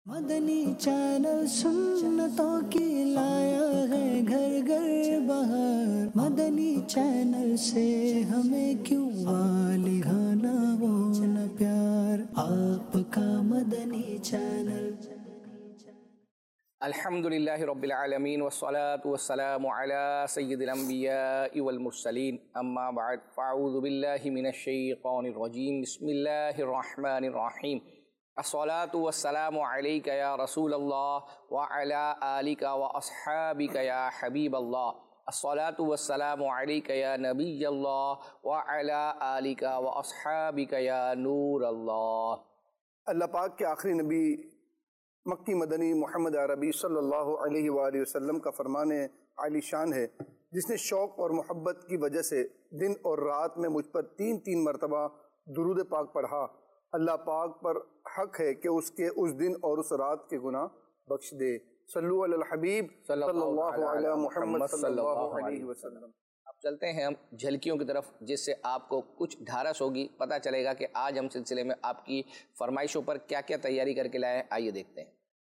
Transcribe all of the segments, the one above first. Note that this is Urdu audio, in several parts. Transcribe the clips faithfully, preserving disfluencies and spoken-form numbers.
مدنی چینل سنتوں کی لایا ہے گھر گھر بہار، مدنی چینل سے ہمیں کیوں والہانہ وہ نہ پیار، آپ کا مدنی چینل۔ الحمدللہ رب العالمین والصلاة والسلام علی سید الانبیاء والمرسلین، اما بعد فاعوذ باللہ من الشیطان الرجیم، بسم اللہ الرحمن الرحیم۔ الصلاة والسلام علیک یا رسول اللہ وعلی آلک واصحابک یا حبیب اللہ، الصلاة والسلام علیک یا نبی اللہ وعلی آلک واصحابک یا نور اللہ۔ اللہ پاک کے آخری نبی مکی مدنی محمد عربی صلی اللہ علیہ وآلہ وسلم کا فرمان عالی شان ہے، جس نے شوق اور محبت کی وجہ سے دن اور رات میں مجھ پر تین تین مرتبہ درود پاک پڑھا۔ اللہ پاک پر حق ہے کہ اس کے اس دن اور اس رات کے گناہ بخش دے۔ صلو علی الحبیب صلی اللہ علی محمد صلی اللہ علیہ وسلم۔ اب چلتے ہیں ہم جھلکیوں کی طرف، جس سے آپ کو کچھ ڈھارس ہوگی، پتہ چلے گا کہ آج ہم سلسلے میں آپ کی فرمائشوں پر کیا کیا تیاری کر کے لائے ہیں۔ آئیے دیکھتے ہیں۔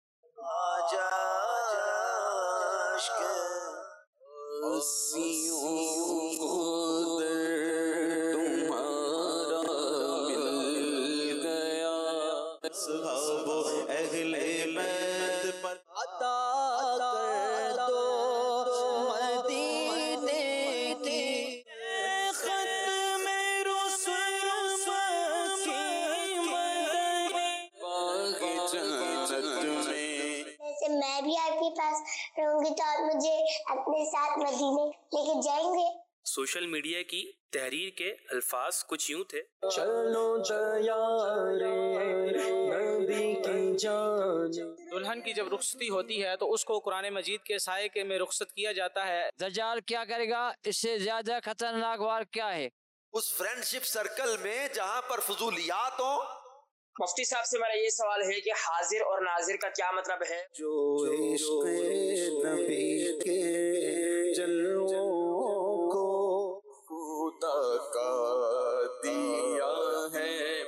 اہل بیت پر عطا کر دو مدینے کی ختم رسول کی باغ جنت میں۔ ویسے میں بھی آپ کے پاس رہوں گی تو آپ مجھے اپنے ساتھ مدینے لے کے جائیں گے؟ سوشل میڈیا کی تحریر کے الفاظ کچھ یوں تھے: چلو تیارے نبی کی جان۔ دلہن کی جب رخصتی ہوتی ہے تو اس کو قرآن مجید کے سائے کے میں رخصت کیا جاتا ہے۔ دجال کیا کرے گا؟ اس سے زیادہ خطرناک وار کیا ہے؟ اس فرینڈ شپ سرکل میں جہاں پر فضولیات ہوں۔ مفتی صاحب سے میرا یہ سوال ہے کہ حاضر اور ناظر کا کیا مطلب ہے؟ جو عشق نبی کے جلووں کو خدا کا دیا ہے،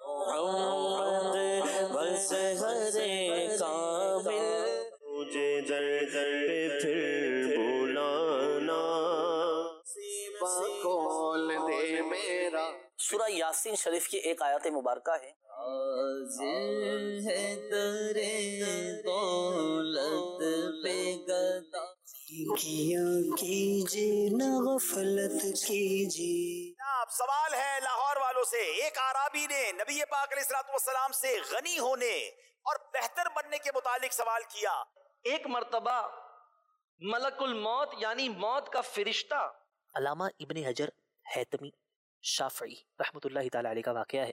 بس ہر کامل مجھے در در پہ پھر بلانا، سیبا کھول دے میرا۔ سورہ یاسین شریف کی ایک آیت مبارکہ ہے: حاضر ہے تیرے دولت پہ گدا، کیا کیجیے نہ غفلت کیجیے۔ اب سوال ہے لاہور والوں سے۔ ایک عرابی نے نبی پاک علیہ الصلوۃ والسلام سے غنی ہونے اور بہتر بننے کے متعلق سوال کیا۔ ایک مرتبہ ملک الموت یعنی موت کا فرشتہ، علامہ ابن حجر حیتمی شافعی رحمۃ اللہ تعالی علیہ کا واقعہ ہے۔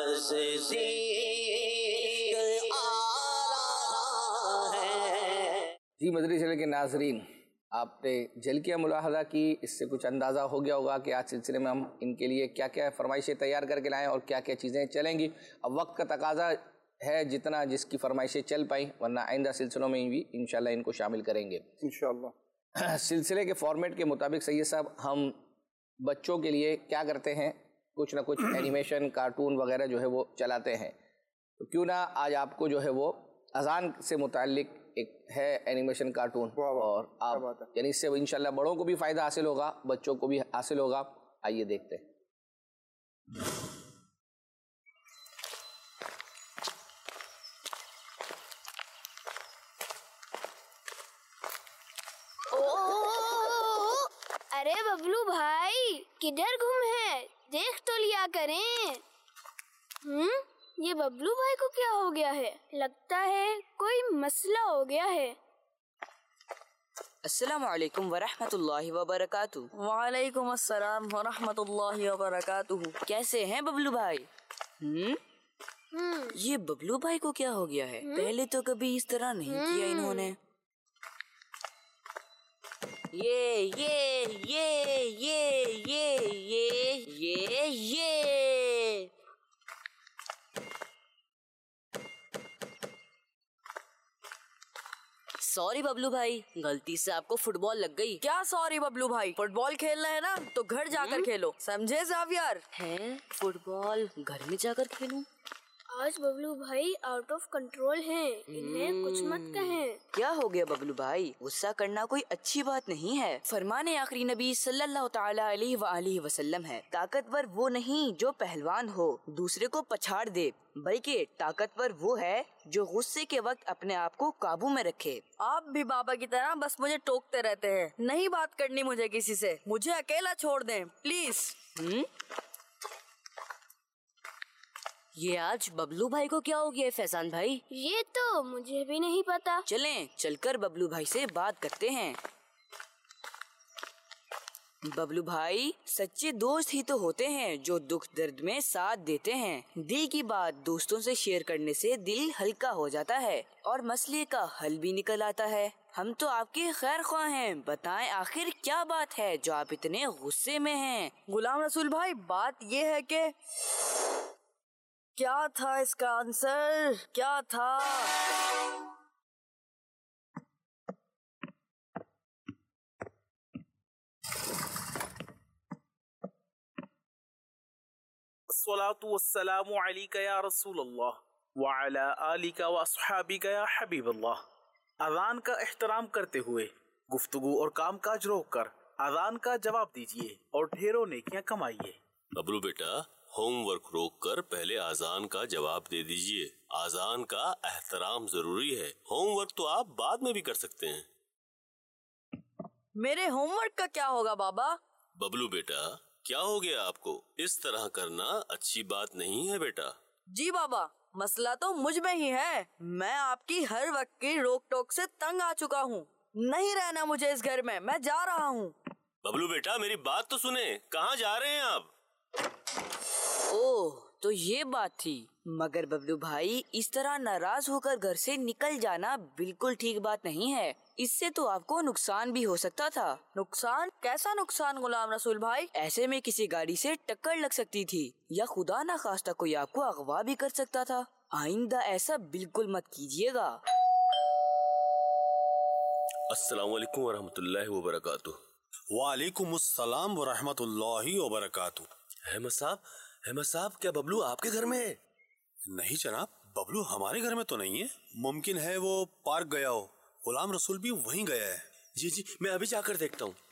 جی مدنی چینل کے ناظرین، آپ نے جھلکیاں ملاحظہ کی، اس سے کچھ اندازہ ہو گیا ہوگا کہ آج سلسلے میں ہم ان کے لیے کیا کیا فرمائشیں تیار کر کے لائیں اور کیا کیا چیزیں چلیں گی۔ اب وقت کا تقاضا ہے جتنا جس کی فرمائشیں چل پائیں، ورنہ آئندہ سلسلوں میں بھی انشاءاللہ ان کو شامل کریں گے انشاءاللہ۔ سلسلے کے فارمیٹ کے مطابق سید صاحب، ہم بچوں کے لیے کیا کرتے ہیں، کچھ نہ کچھ اینیمیشن کارٹون وغیرہ جو ہے وہ چلاتے ہیں، تو کیوں نہ آج آپ کو جو ہے وہ اذان سے متعلق ایک ہے اینیمیشن کارٹون، اور آپ یعنی اس سے انشاءاللہ بڑوں کو بھی فائدہ حاصل ہوگا، بچوں کو بھی حاصل ہوگا۔ آئیے دیکھتے ہیں۔ ارے ببلو بھائی، کدھر گم ہے؟ دیکھ تو لیا کریں۔ ہم یہ ببلو بھائی کو کیا ہو گیا ہے؟ لگتا ہے کوئی مسئلہ ہو گیا ہے۔ السلام علیکم ورحمۃ اللہ وبرکاتہ۔ وعلیکم السلام ورحمۃ اللہ وبرکاتہ۔ کیسے ہیں ببلو بھائی؟ ہم یہ ببلو بھائی کو کیا ہو گیا ہے؟ پہلے تو کبھی اس طرح نہیں کیا انہوں نے۔ یہ یہ یہ یہ یہ یہ یہ یہ سوری ببلو بھائی، غلطی سے آپ کو فٹ بال لگ گئی۔ کیا سوری ببلو بھائی؟ فٹ بال کھیلنا ہے نا تو گھر جا کر کھیلو، سمجھے زاویار؟ ہیں فٹ بال گھر میں جا کر کھیلوں؟ آج ببلو بھائی آؤٹ آف کنٹرول ہیں، انہیں کچھ مت کہیں۔ کیا ہو گیا ببلو بھائی؟ غصہ کرنا کوئی اچھی بات نہیں ہے۔ فرمان آخری نبی صلی اللہ تعالی علیہ وآلہ وسلم ہے، طاقتور وہ نہیں جو پہلوان ہو دوسرے کو پچھاڑ دے، بلکہ طاقتور وہ ہے جو غصے کے وقت اپنے آپ کو قابو میں رکھے۔ آپ بھی بابا کی طرح بس مجھے ٹوکتے رہتے ہیں، نہیں بات کرنی مجھے کسی سے، مجھے اکیلا چھوڑ دیں پلیز۔ یہ آج ببلو بھائی کو کیا ہو گیا ہے فیضان بھائی؟ یہ تو مجھے بھی نہیں پتا۔ چلیں چل کر ببلو بھائی سے بات کرتے ہیں۔ ببلو بھائی سچے دوست ہی تو ہوتے ہیں جو دکھ درد میں ساتھ دیتے ہیں۔ دل کی بات دوستوں سے شیئر کرنے سے دل ہلکا ہو جاتا ہے اور مسئلے کا حل بھی نکل آتا ہے۔ ہم تو آپ کے خیر خواہ ہیں، بتائیں آخر کیا بات ہے جو آپ اتنے غصے میں ہیں؟ غلام رسول بھائی بات یہ ہے کہ کیا تھا اس کا آنسر، کیا تھا؟ الصلاة والسلام علیک یا رسول اللہ وعلی آلک و اصحابک یا حبیب اللہ۔ اذان کا احترام کرتے ہوئے گفتگو اور کام کاج روک کر اذان کا جواب دیجیے اور ڈھیروں نیکیاں کمائیے۔ ببلو بیٹا ہوم ورک روک کر پہلے آزان کا جواب دے دیجئے۔ آزان کا احترام ضروری ہے، ہوم ورک تو آپ بعد میں بھی کر سکتے ہیں۔ میرے ہوم ورک کا کیا ہوگا بابا؟ ببلو بیٹا کیا ہو گیا آپ کو؟ اس طرح کرنا اچھی بات نہیں ہے بیٹا۔ جی بابا مسئلہ تو مجھ میں ہی ہے، میں آپ کی ہر وقت کی روک ٹوک سے تنگ آ چکا ہوں، نہیں رہنا مجھے اس گھر میں، میں جا رہا ہوں۔ ببلو بیٹا میری بات تو سنیں، کہاں جا رہے ہیں آپ؟ اوہ تو یہ بات تھی، مگر ببلو بھائی اس طرح ناراض ہو کر گھر سے نکل جانا بالکل ٹھیک بات نہیں ہے، اس سے تو آپ کو نقصان بھی ہو سکتا تھا۔ نقصان؟ کیسا نقصان غلام رسول بھائی؟ ایسے میں کسی گاڑی سے ٹکر لگ سکتی تھی یا خدا نہ خواستہ کوئی آپ کو اغوا بھی کر سکتا تھا، آئندہ ایسا بالکل مت کیجیے گا۔ السلام علیکم ورحمۃ اللہ وبرکاتہ۔ وعلیکم السلام ورحمۃ اللہ وبرکاتہ۔ احمد صاحب احمد صاحب کیا ببلو آپ کے گھر میں ہے؟ نہیں جناب، ببلو ہمارے گھر میں تو نہیں ہے، ممکن ہے وہ پارک گیا ہو، غلام رسول بھی وہیں گیا ہے۔ جی جی میں ابھی جا کر دیکھتا ہوں۔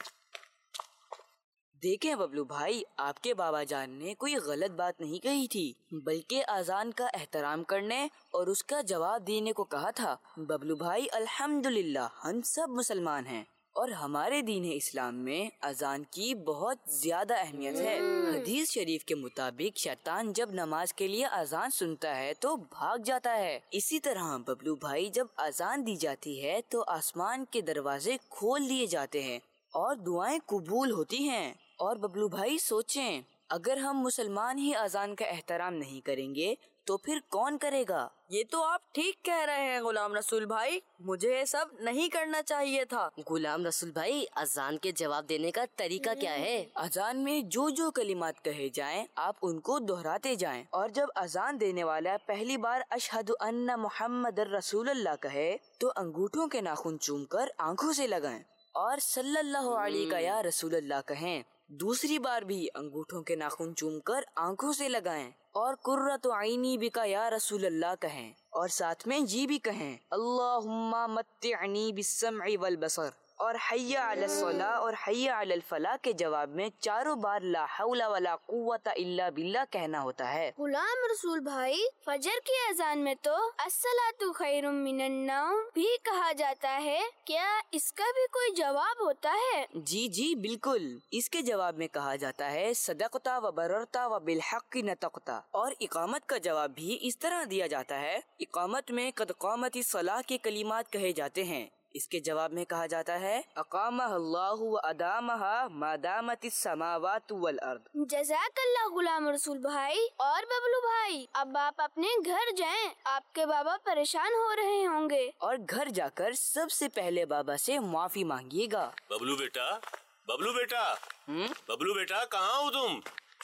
دیکھیں ببلو بھائی آپ کے بابا جان نے کوئی غلط بات نہیں کہی تھی، بلکہ اذان کا احترام کرنے اور اس کا جواب دینے کو کہا تھا۔ ببلو بھائی الحمدللہ ہم سب مسلمان ہیں اور ہمارے دین اسلام میں اذان کی بہت زیادہ اہمیت ہے۔ حدیث شریف کے مطابق شیطان جب نماز کے لیے اذان سنتا ہے تو بھاگ جاتا ہے، اسی طرح ببلو بھائی جب اذان دی جاتی ہے تو آسمان کے دروازے کھول دیے جاتے ہیں اور دعائیں قبول ہوتی ہیں۔ اور ببلو بھائی سوچیں، اگر ہم مسلمان ہی اذان کا احترام نہیں کریں گے تو پھر کون کرے گا؟ یہ تو آپ ٹھیک کہہ رہے ہیں غلام رسول بھائی، مجھے یہ سب نہیں کرنا چاہیے تھا۔ غلام رسول بھائی اذان کے جواب دینے کا طریقہ کیا ہے؟ اذان میں جو جو کلمات کہے جائیں آپ ان کو دہراتے جائیں، اور جب اذان دینے والا پہلی بار اشہد ان محمد رسول اللہ کہے تو انگوٹھوں کے ناخن چوم کر آنکھوں سے لگائیں اور صلی اللہ علیہ یا رسول اللہ کہیں۔ دوسری بار بھی انگوٹھوں کے ناخن چوم کر آنکھوں سے لگائیں اور قرۃ عینی بکا یا رسول اللہ کہیں، اور ساتھ میں جی بھی کہیں اللہم متعنی بالسمع والبصر، اور حی علی الصلاۃ اور حی علی الفلاح کے جواب میں چاروں بار لا حول ولا قوت الا باللہ کہنا ہوتا ہے۔ غلام رسول بھائی فجر کی اذان میں تو الصلاۃ خیر من النوم بھی کہا جاتا ہے، کیا اس کا بھی کوئی جواب ہوتا ہے؟ جی جی بالکل، اس کے جواب میں کہا جاتا ہے صدقتا و بررتا و بالحق نطقتا، اور اقامت کا جواب بھی اس طرح دیا جاتا ہے۔ اقامت میں قد قامت الصلاۃ کے کلمات کہے جاتے ہیں، اس کے جواب میں کہا جاتا ہے اقامہ اللہ و ادامہ ما دامت السماوات والارض۔ جزاک اللہ غلام رسول بھائی۔ اور ببلو بھائی اب آپ اپنے گھر جائیں، آپ کے بابا پریشان ہو رہے ہوں گے، اور گھر جا کر سب سے پہلے بابا سے معافی مانگیے گا۔ ببلو بیٹا ببلو بیٹا ببلو بیٹا کہاں ہو تم؟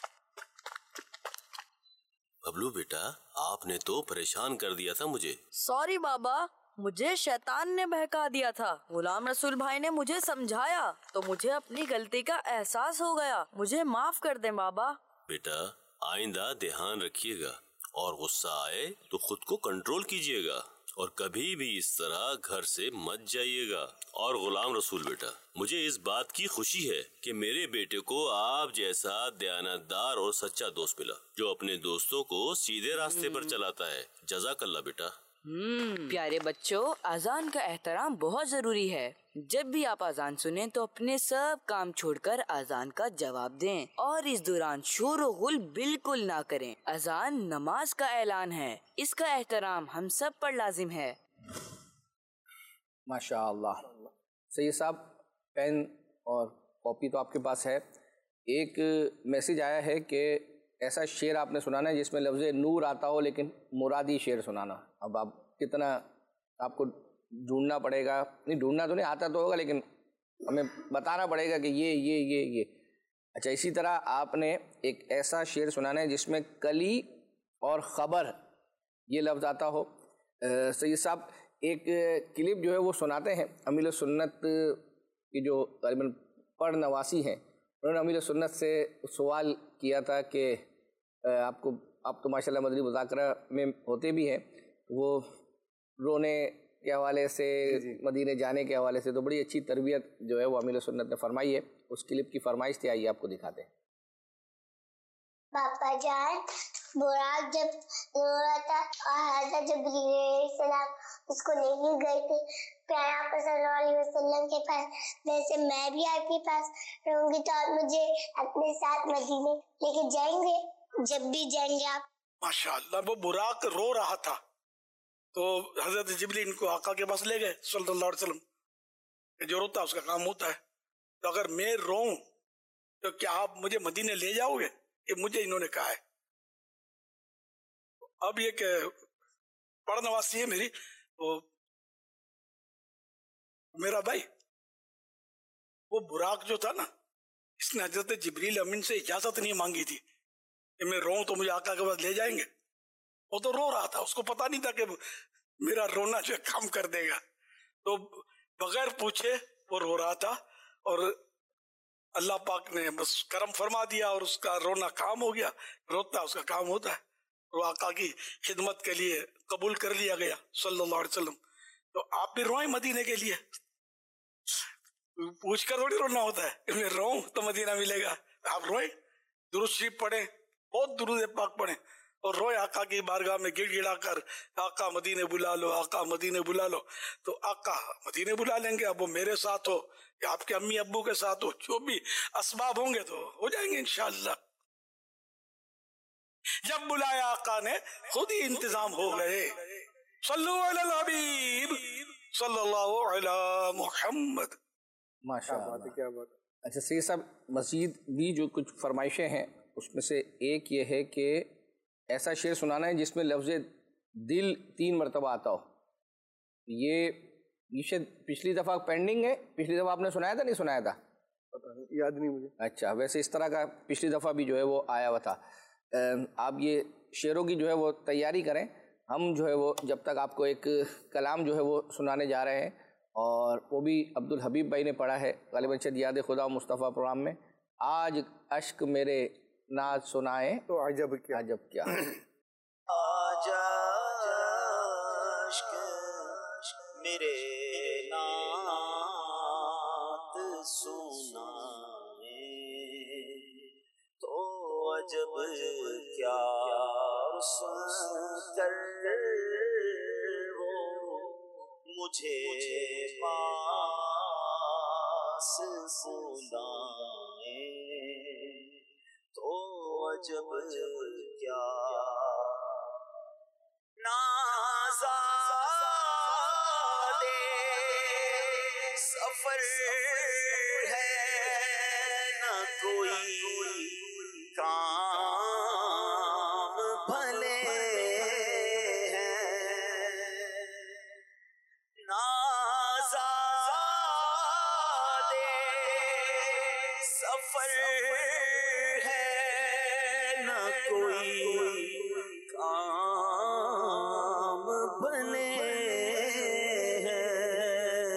ببلو بیٹا آپ نے تو پریشان کر دیا تھا مجھے۔ سوری بابا، مجھے شیطان نے بہکا دیا تھا، غلام رسول بھائی نے مجھے سمجھایا تو مجھے اپنی غلطی کا احساس ہو گیا، مجھے معاف کر دیں بابا۔ بیٹا آئندہ دھیان رکھیے گا اور غصہ آئے تو خود کو کنٹرول کیجیے گا اور کبھی بھی اس طرح گھر سے مت جائیے گا۔ اور غلام رسول بیٹا، مجھے اس بات کی خوشی ہے کہ میرے بیٹے کو آپ جیسا دیانتدار اور سچا دوست ملا جو اپنے دوستوں کو سیدھے راستے پر چلاتا ہے۔ جزاک اللہ بیٹا۔ ہم پیارے بچوں، اذان کا احترام بہت ضروری ہے۔ جب بھی آپ اذان سنیں تو اپنے سب کام چھوڑ کر اذان کا جواب دیں اور اس دوران شور و غل بالکل نہ کریں۔ اذان نماز کا اعلان ہے، اس کا احترام ہم سب پر لازم ہے۔ ماشاء اللہ۔ سید صاحب، پین اور کاپی تو آپ کے پاس ہے۔ ایک میسیج آیا ہے کہ ایسا شعر آپ نے سنانا ہے جس میں لفظ نور آتا ہو لیکن مرادی شعر سنانا۔ اب آپ کتنا آپ کو ڈھونڈنا پڑے گا، نہیں ڈھونڈنا تو نہیں، آتا تو ہوگا لیکن ہمیں بتانا پڑے گا کہ یہ یہ یہ یہ اچھا اسی طرح آپ نے ایک ایسا شعر سنانا ہے جس میں کلی اور خبر یہ لفظ آتا ہو۔ سید صاحب ایک کلپ جو ہے وہ سناتے ہیں، امیل سنت کی جو غالباً پڑھ نواسی ہیں، انہوں نے امیل سنت سے سوال کیا تھا کہ آپ کو آپ تو ماشاء اللہ مدنی مذاکرہ میں ہوتے بھی ہیں، وہ رونے کے حوالے سے مدینے جانے کے حوالے سے تو بڑی اچھی تربیت جو ہے وہ امیل سنت نے فرمائی ہے۔ اس کلپ کی فرمائش تھی، آئیے آپ کو دکھاتے ہیں۔ باپا جان براق جب رو رہا تھا اور حضرت جبریل علیہ السلام اس کو لے کے گئے تھے پیارے آقا صلی اللہ علیہ وسلم کے پاس، ویسے میں بھی آپ کے پاس رہوں گی تو آپ مجھے اپنے ساتھ مدینے لے کے جائیں گے جب بھی جائیں گے آپ؟ ماشاءاللہ۔ وہ براق رو رہا تھا تو حضرت جبریل ان کو آقا کے پاس لے گئے صلی اللہ علیہ وسلم، کہ جو روتا ہے اس کا کام ہوتا ہے، تو اگر میں روؤں تو کیا آپ مجھے مدینے لے جاؤ گے؟ یہ مجھے انہوں نے کہا ہے۔ اب یہ کہ پڑھ نواسی ہے میری، تو میرا بھائی وہ براق جو تھا نا، اس نے حضرت جبریل امین سے اجازت نہیں مانگی تھی کہ میں روؤں تو مجھے آقا کے پاس لے جائیں گے۔ وہ تو رو رہا تھا، اس کو پتا نہیں تھا کہ میرا رونا جو ہے کام کر دے گا، تو بغیر پوچھے وہ رو رہا تھا اور اللہ پاک نے بس کرم فرما دیا اور اس کا رونا کام ہو گیا۔ روتا اس کا کام ہوتا ہے، وہ آقا کی خدمت کے لیے قبول کر لیا گیا صلی اللہ علیہ وسلم۔ تو آپ بھی روئیں مدینے کے لیے، پوچھ کر تھوڑی رونا ہوتا ہے کہ میں روؤں تو مدینہ ملے گا۔ آپ روئیں، درود شریف پڑھیں، بہت درود پاک پڑھیں اور روئے آقا کی بارگاہ میں گڑ گڑا کر، آقا مدینے بلا لو، آقا مدینے بلا لو۔ تو آقا مدینے بلا لیں گے، اب وہ میرے ساتھ ہو یا آپ کے امی ابو کے ساتھ ہو، جو بھی اسباب ہوں گے تو ہو جائیں گے انشاءاللہ۔ جب بلایا آقا نے خود ہی انتظام ہو گئے۔ صلو علی الحبیب صلی اللہ علی محمد۔ ماشاء اللہ، کیا بات۔ اچھا سید صاحب، مزید بھی جو کچھ فرمائشیں ہیں اس میں سے ایک یہ ہے کہ ایسا شعر سنانا ہے جس میں لفظ دل تین مرتبہ آتا ہو۔ یہ یہ شاید پچھلی دفعہ پینڈنگ ہے، پچھلی دفعہ آپ نے سنایا تھا نہیں سنایا تھا؟ یاد نہیں مجھے۔ اچھا، ویسے اس طرح کا پچھلی دفعہ بھی جو ہے وہ آیا ہوا تھا۔ آپ یہ شعروں کی جو ہے وہ تیاری کریں، ہم جو ہے وہ جب تک آپ کو ایک کلام جو ہے وہ سنانے جا رہے ہیں، اور وہ بھی عبدالحبیب بھائی نے پڑھا ہے غالباً شاید یاد خدا مصطفیٰ پروگرام میں۔ آج اشک میرے ناز سنائیں تو عجب کیا، عجب کیا۔ آج اشک میرے نعت سنائیں تو عجب کیا، سن کر وہ مجھے پاس بلائیں تو عجب کیا، نازادے سفر ہے نہ کوئی کام بھلے ہیں، نازادے سفر ہے نہ کوئی کام بنے ہیں،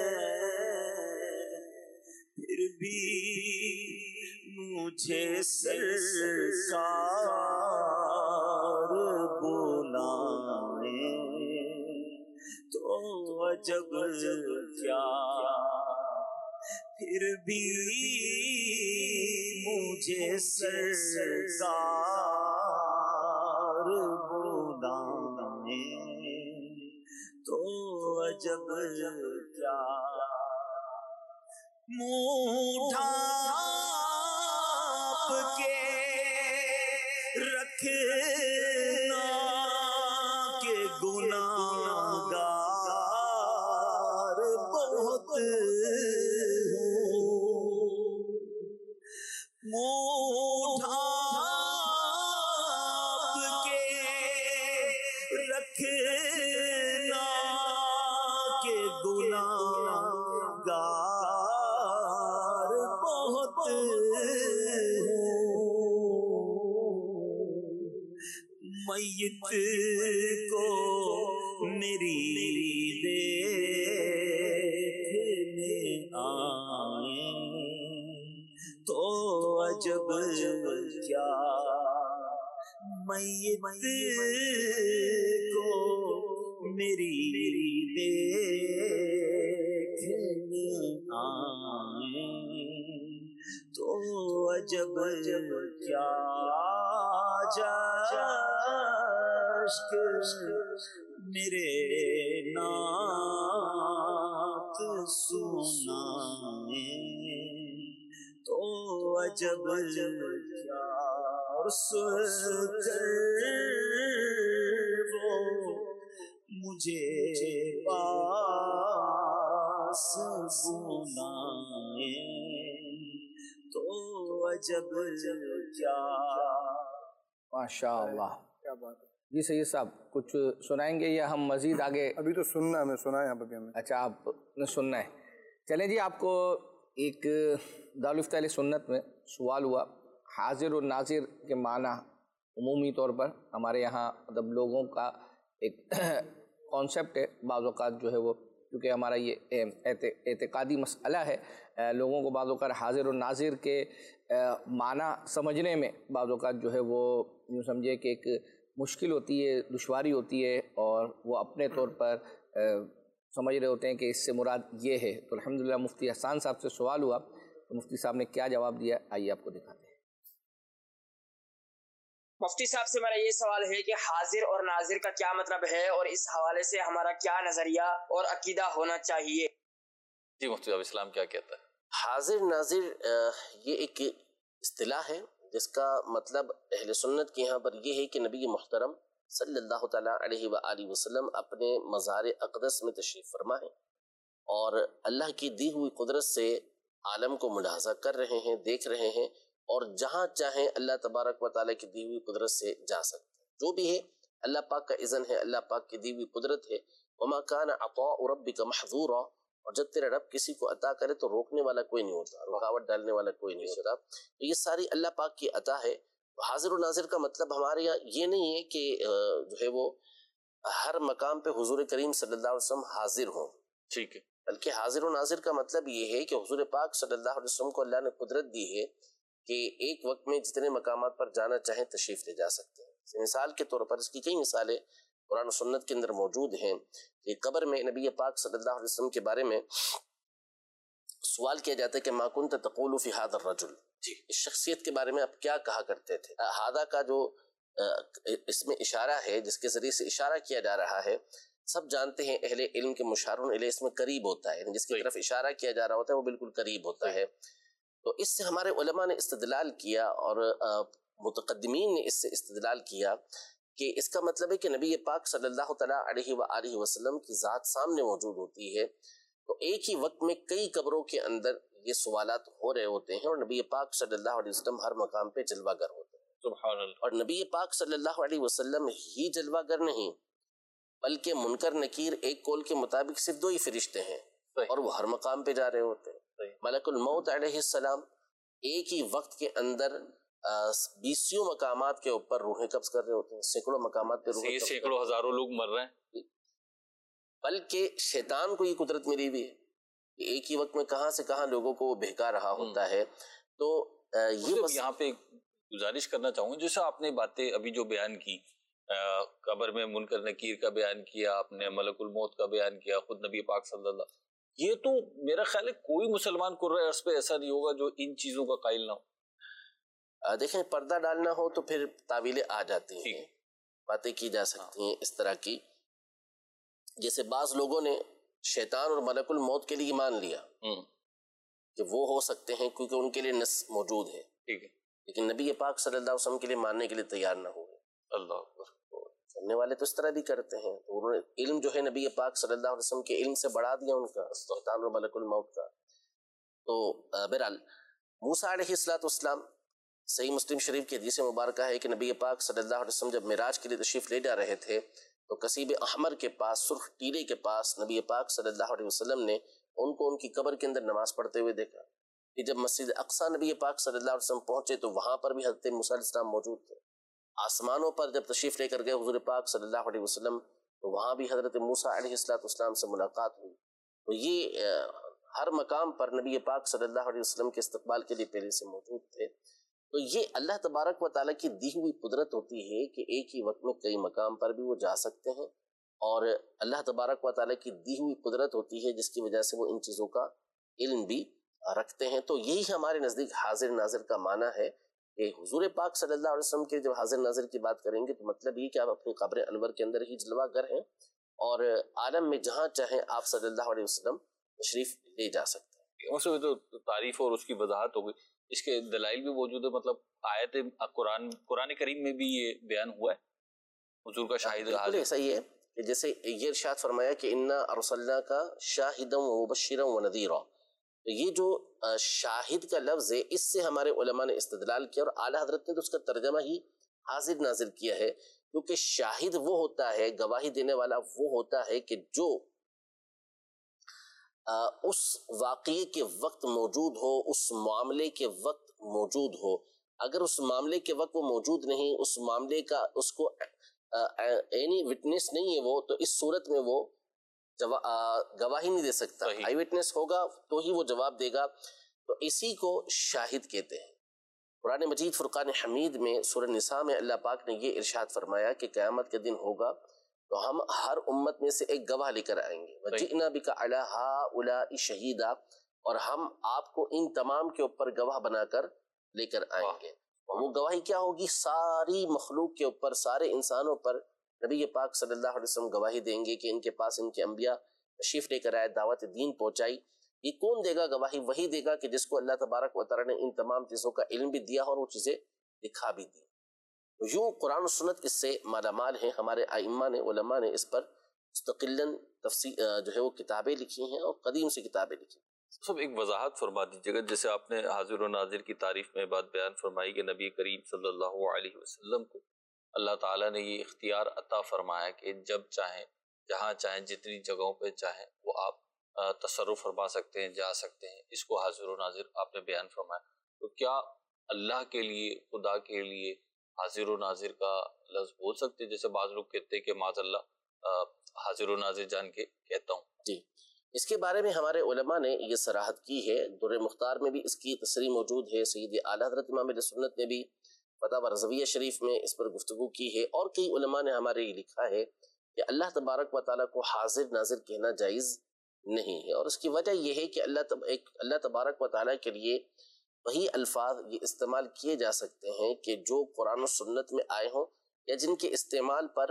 پھر بھی مجھے سرکار عجب کیا پھر بھی مجھے سرکار بلانے تو عجب کیا منہ ڈھانپ کے رکھنا کہ گناہگار بہت منہ ڈھانپ کے رکھنا کہ گناہگار بہت میت کو میری دیکھنے آئے تو عجب کیا میت کو میری دیکھنے آئے تو عجب کیا جشک میرے نعت سنائے تو عجب کیا اور سن کر وہ مجھے پاس بلائے تو عجب کیا. ماشاء اللہ. کیا بات ہے. جی سید صاحب کچھ سنائیں گے یا ہم مزید آگے؟ ابھی تو سننا ہے, ہمیں سنا ہے ابھی ہمیں. اچھا آپ نے سننا ہے. چلیں جی, آپ کو ایک دارالفتہ اہل سنت میں سوال ہوا, حاضر و ناظر کے معنی عمومی طور پر ہمارے یہاں مطلب لوگوں کا ایک کانسیپٹ ہے, بعض اوقات جو ہے وہ کیونکہ ہمارا یہ اعتقادی مسئلہ ہے, لوگوں کو بعض اوقات حاضر و ناظر کے معنی سمجھنے میں بعض اوقات جو ہے وہ یوں سمجھے کہ ایک مشکل ہوتی ہے, دشواری ہوتی ہے, اور وہ اپنے طور پر سمجھ رہے ہوتے ہیں کہ اس سے مراد یہ ہے. تو الحمدللہ مفتی احسان صاحب سے سوال ہوا تو مفتی صاحب نے کیا جواب دیا, آئیے آپ کو دکھاتے ہیں. مفتی صاحب سے میرا یہ سوال ہے کہ حاضر اور ناظر کا کیا مطلب ہے, اور اس حوالے سے ہمارا کیا نظریہ اور عقیدہ ہونا چاہیے؟ جی مفتی صاحب اسلام کیا کہتا ہے؟ حاضر ناظر یہ ایک اصطلاح ہے جس کا مطلب اہل سنت کے یہاں پر یہ ہے کہ نبی محترم صلی اللہ تعالیٰ علیہ وآلہ وسلم اپنے مزار اقدس میں تشریف فرما ہے اور اللہ کی دی ہوئی قدرت سے عالم کو ملاحظہ کر رہے ہیں, دیکھ رہے ہیں, اور جہاں چاہیں اللہ تبارک و تعالیٰ کی دی ہوئی قدرت سے جا سکتے ہیں. جو بھی ہے اللہ پاک کا اذن ہے, اللہ پاک کی دی ہوئی قدرت ہے. وما کان عطاء ربک محظورا, اور جب تیرا رب کسی کو عطا کرے تو روکنے والا کوئی نہیں ہوتا, رکاوٹ ڈالنے والا کوئی نہیں ہوتا. تو یہ ساری اللہ پاک کی عطا ہے. حاضر و ناظر کا مطلب ہمارے یہاں یہ نہیں ہے کہ جو ہے وہ ہر مقام پہ حضور کریم صلی اللہ علیہ وسلم حاضر ہوں, ٹھیک ہے, بلکہ حاضر و ناظر کا مطلب یہ ہے کہ حضور پاک صلی اللہ علیہ وسلم کو اللہ نے قدرت دی ہے کہ ایک وقت میں جتنے مقامات پر جانا چاہیں تشریف لے جا سکتے ہیں. مثال کے طور پر اس کی کئی مثالیں قرآن و سنت کے اندر موجود ہیں کہ قبر میں نبی پاک صلی اللہ علیہ وسلم کے بارے میں سوال کیا جاتا ہے کہ ما کنت تقول فی ھذا الرجل, اس شخصیت کے بارے میں آپ کیا کہا کرتے تھے. ہذا کا جو اس میں اشارہ ہے, جس کے ذریعے سے اشارہ کیا جا رہا ہے, سب جانتے ہیں اہل علم کے مشارون الیہ اس میں قریب ہوتا ہے, جس کی طرف اشارہ کیا جا رہا ہوتا ہے وہ بالکل قریب ہوتا ہے. تو اس سے ہمارے علماء نے استدلال کیا اور متقدمین نے اس سے استدلال کیا کہ اس کا مطلب ہے کہ نبی پاک صلی اللہ تعالیٰ علیہ وآلہ وسلم کی ذات سامنے موجود ہوتی ہے, تو ایک ہی وقت میں کئی قبروں کے اندر یہ سوالات ہو رہے ہوتے ہیں, اور نبی پاک صلی اللہ علیہ وسلم ہر مقام پہ جلوہ گر ہوتے ہیں. سبحان اللہ. اور نبی پاک صلی اللہ علیہ وسلم ہی جلوہ گر نہیں, بلکہ منکر نکیر ایک قول کے مطابق صرف دو ہی فرشتے ہیں, اور وہ ہر مقام پہ جا رہے ہوتے ہیں. ملک الموت علیہ السلام ایک ہی وقت کے اندر بیسیوں مقامات کے اوپر روحیں قبض کر رہے ہوتے ہیں, سینکڑوں مقامات پہ روحیں, سینکڑوں ہزاروں لوگ مر رہے ہیں. بلکہ شیطان کو یہ قدرت ملی ہوئی ہے کہ ایک ہی وقت میں کہاں سے کہاں لوگوں کو وہ بہکا رہا ہوتا ہے. تو یہ یہاں پہ گزارش کرنا چاہوں گا, جیسے آپ نے باتیں ابھی جو بیان کی قبر میں منکر نکیر کا بیان کیا آپ نے، ملک الموت کا بیان کیا، خود نبی پاک صلی اللہ، یہ تو میرا خیال ہے کوئی مسلمان قرۂ ارض پہ ایسا نہیں ہوگا جو ان چیزوں کا قائل نہ ہو۔ دیکھیں پردہ ڈالنا ہو تو پھر تعویلیں آ جاتی ہیں، باتیں کی جا سکتی ہیں اس طرح کی، جیسے بعض لوگوں نے شیطان اور ملک الموت کے لیے مان لیا کہ وہ ہو سکتے ہیں کیونکہ ان کے لیے نص موجود ہے، لیکن نبی پاک صلی اللہ علیہ وسلم کے لیے ماننے کے لیے تیار نہ ہوئے۔ اللہ اکبر۔ کرنے والے تو اس طرح بھی کرتے ہیں، تو انہوں نے علم جو ہے نبی پاک صلی اللہ علیہ وسلم کے علم سے بڑھا دیا ان کا، شیطان اور ملک الموت کا۔ تو بہرحال موسیٰ علیہ الصلوۃ والسلام، صحیح مسلم شریف کی حدیث مبارکہ ہے کہ نبی پاک صلی اللہ علیہ وسلم جب معراج کے لیے تشریف لے جا رہے تھے تو کسیب احمر کے پاس، سرخ ٹیلے کے پاس، نبی پاک صلی اللہ علیہ وسلم نے ان کو ان کی قبر کے اندر نماز پڑھتے ہوئے دیکھا۔ کہ جب مسجد اقصیٰ نبی پاک صلی اللہ علیہ وسلم پہنچے تو وہاں پر بھی حضرت موسیٰ علیہ السلام موجود تھے۔ آسمانوں پر جب تشریف لے کر گئے حضور پاک صلی اللہ علیہ وسلم تو وہاں بھی حضرت موسیٰ علیہ السلام سے ملاقات ہوئی۔ تو یہ ہر مقام پر نبی پاک صلی اللہ علیہ وسلم کے استقبال کے لیے پہلے سے موجود تھے۔ تو یہ اللہ تبارک و تعالیٰ کی دی ہوئی قدرت ہوتی ہے کہ ایک ہی وقت میں کئی مقام پر بھی وہ جا سکتے ہیں، اور اللہ تبارک و تعالیٰ کی دی ہوئی قدرت ہوتی ہے جس کی وجہ سے وہ ان چیزوں کا علم بھی رکھتے ہیں۔ تو یہی ہمارے نزدیک حاضر ناظر کا معنی ہے کہ حضور پاک صلی اللہ علیہ وسلم کے جب حاضر ناظر کی بات کریں گے تو مطلب یہ کہ آپ اپنی قبر انور کے اندر ہی جلوہ گر ہیں، اور عالم میں جہاں چاہیں آپ صلی اللہ علیہ وسلم تشریف لے جا سکتے ہیں۔ اس میں تو تعریف اور اس کی وضاحت ہو گئی، اس کے دلائل بھی موجود ہے، مطلب آیت قرآن قرآن کریم میں بھی یہ بیان ہوا ہے حضور کا شاہد بالکل ایسا ہی ہے کہ جیسے یہ ارشاد فرمایا کہ انا ارسلناک شاہدا ومبشرا ونذیرا، تو یہ جو شاہد کا لفظ ہے اس سے ہمارے علماء نے استدلال کیا، اور اعلیٰ حضرت نے تو اس کا ترجمہ ہی حاضر ناظر کیا ہے، کیونکہ شاہد وہ ہوتا ہے، گواہی دینے والا وہ ہوتا ہے کہ جو اس واقعے کے وقت موجود ہو، اس معاملے کے وقت موجود ہو۔ اگر اس معاملے کے وقت وہ موجود نہیں، اس معاملے کا اس کو اینی وٹنس نہیں ہے وہ، تو اس صورت میں وہ گواہی نہیں دے سکتا۔ آئی وٹنس ہوگا تو ہی وہ جواب دے گا، تو اسی کو شاہد کہتے ہیں۔ قرآن مجید فرقان حمید میں سورہ نساء میں اللہ پاک نے یہ ارشاد فرمایا کہ قیامت کے دن ہوگا تو ہم ہر امت میں سے ایک گواہ لے کر آئیں گے، وَجِئْنَا بِكَ عَلَىٰ هَٰؤُلَاءِ شَهِيدًا، اور ہم آپ کو ان تمام کے اوپر گواہ بنا کر لے کر آئیں گے۔ اور وہ گواہی کیا ہوگی؟ ساری مخلوق کے اوپر، سارے انسانوں پر نبی پاک صلی اللہ علیہ وسلم گواہی دیں گے کہ ان کے پاس ان کے انبیاء تشریف لے کر آئے، دعوت دین پہنچائی۔ یہ کون دے گا گواہی؟ وہی دے گا کہ جس کو اللہ تبارک و تعالیٰ نے ان تمام چیزوں کا علم بھی دیا اور وہ چیزیں دکھا بھی دی۔ یوں قرآن و سنت اس سے مالا مال ہیں۔ ہمارے ائمہ نے، علماء نے اس پر مستقلاً تفسیر جو ہے وہ کتابیں لکھی ہیں، اور قدیم سے کتابیں لکھی ہیں۔ سب ایک وضاحت فرما دیجیے گا، جیسے آپ نے حاضر و ناظر کی تعریف میں بات بیان فرمائی کہ نبی کریم صلی اللہ علیہ وسلم کو اللہ تعالیٰ نے یہ اختیار عطا فرمایا کہ جب چاہیں، جہاں چاہیں، جتنی جگہوں پہ چاہیں وہ آپ تصرف فرما سکتے ہیں، جا سکتے ہیں، اس کو حاضر و ناظر آپ نے بیان فرمایا۔ تو کیا اللہ کے لیے، خدا کے لیے حاضر و ناظر کا لفظ بول سکتے ہیں؟ جیسے بعض لوگ کہتے ہیں کہ معاذ اللہ حاضر و ناظر جان کے کہتا ہوں۔ جی، اس کے بارے میں ہمارے علماء نے یہ صراحت کی ہے، در مختار میں بھی اس کی تصریح موجود ہے، سید اعلیٰ حضرت امام اہل سنت نے بھی فتاوی رضویہ شریف میں اس پر گفتگو کی ہے، اور کئی علماء نے ہمارے یہ لکھا ہے کہ اللہ تبارک و تعالیٰ کو حاضر ناظر کہنا جائز نہیں ہے، اور اس کی وجہ یہ ہے کہ اللہ تب ایک اللہ تبارک و تعالیٰ کے لیے وہی الفاظ یہ استعمال کیے جا سکتے ہیں کہ جو قرآن و سنت میں آئے ہوں، یا جن کے استعمال پر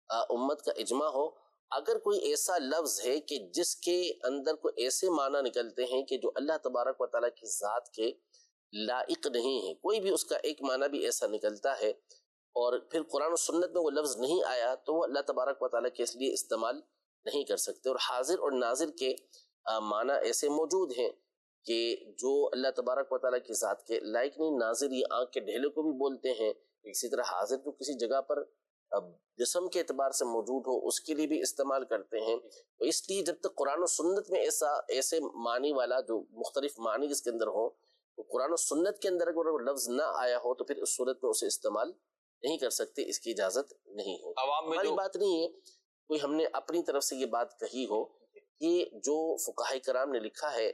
امت کا اجماع ہو۔ اگر کوئی ایسا لفظ ہے کہ جس کے اندر کوئی ایسے معنی نکلتے ہیں کہ جو اللہ تبارک و تعالیٰ کی ذات کے لائق نہیں ہے، کوئی بھی اس کا ایک معنی بھی ایسا نکلتا ہے، اور پھر قرآن و سنت میں وہ لفظ نہیں آیا، تو وہ اللہ تبارک و تعالیٰ کے اس لیے استعمال نہیں کر سکتے۔ اور حاضر اور ناظر کے معنی ایسے موجود ہیں کہ جو اللہ تبارک و تعالیٰ کی ذات کے لائق نہیں۔ ناظر یہ آنکھ کے ڈھیلے کو بھی بولتے ہیں، اسی طرح حاضر جو کسی جگہ پر جسم کے اعتبار سے موجود ہو اس کے لیے بھی استعمال کرتے ہیں۔ تو اس لیے جب تک قرآن و سنت میں ایسا ایسے معنی والا جو مختلف معنی جس کے اندر ہو، تو قرآن و سنت کے اندر اگر وہ لفظ نہ آیا ہو تو پھر اس صورت میں اسے استعمال نہیں کر سکتے، اس کی اجازت نہیں ہو۔ ہماری بات نہیں ہے کوئی ہم نے اپنی طرف سے یہ بات کہی ہو، یہ جو فقہاء کرام نے لکھا ہے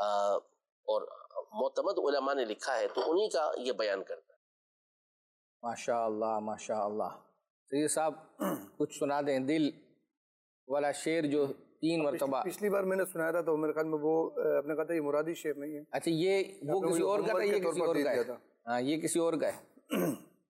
اور معتمد علماء نے لکھا ہے تو انہی کا یہ بیان کرتا ہے۔ ماشاء اللہ ماشاء اللہ۔ سید صاحب کچھ سنا دیں، دل والا شعر جو تین مرتبہ پچھلی بار میں نے سنایا تھا تو میرے خیال میں وہ آپ نے کہا تھا یہ مرادی شعر نہیں ہے. اچھا یہ وہ کسی اور کا تھا، یہ کسی اور کا ہے. ہاں یہ کسی اور کا ہے.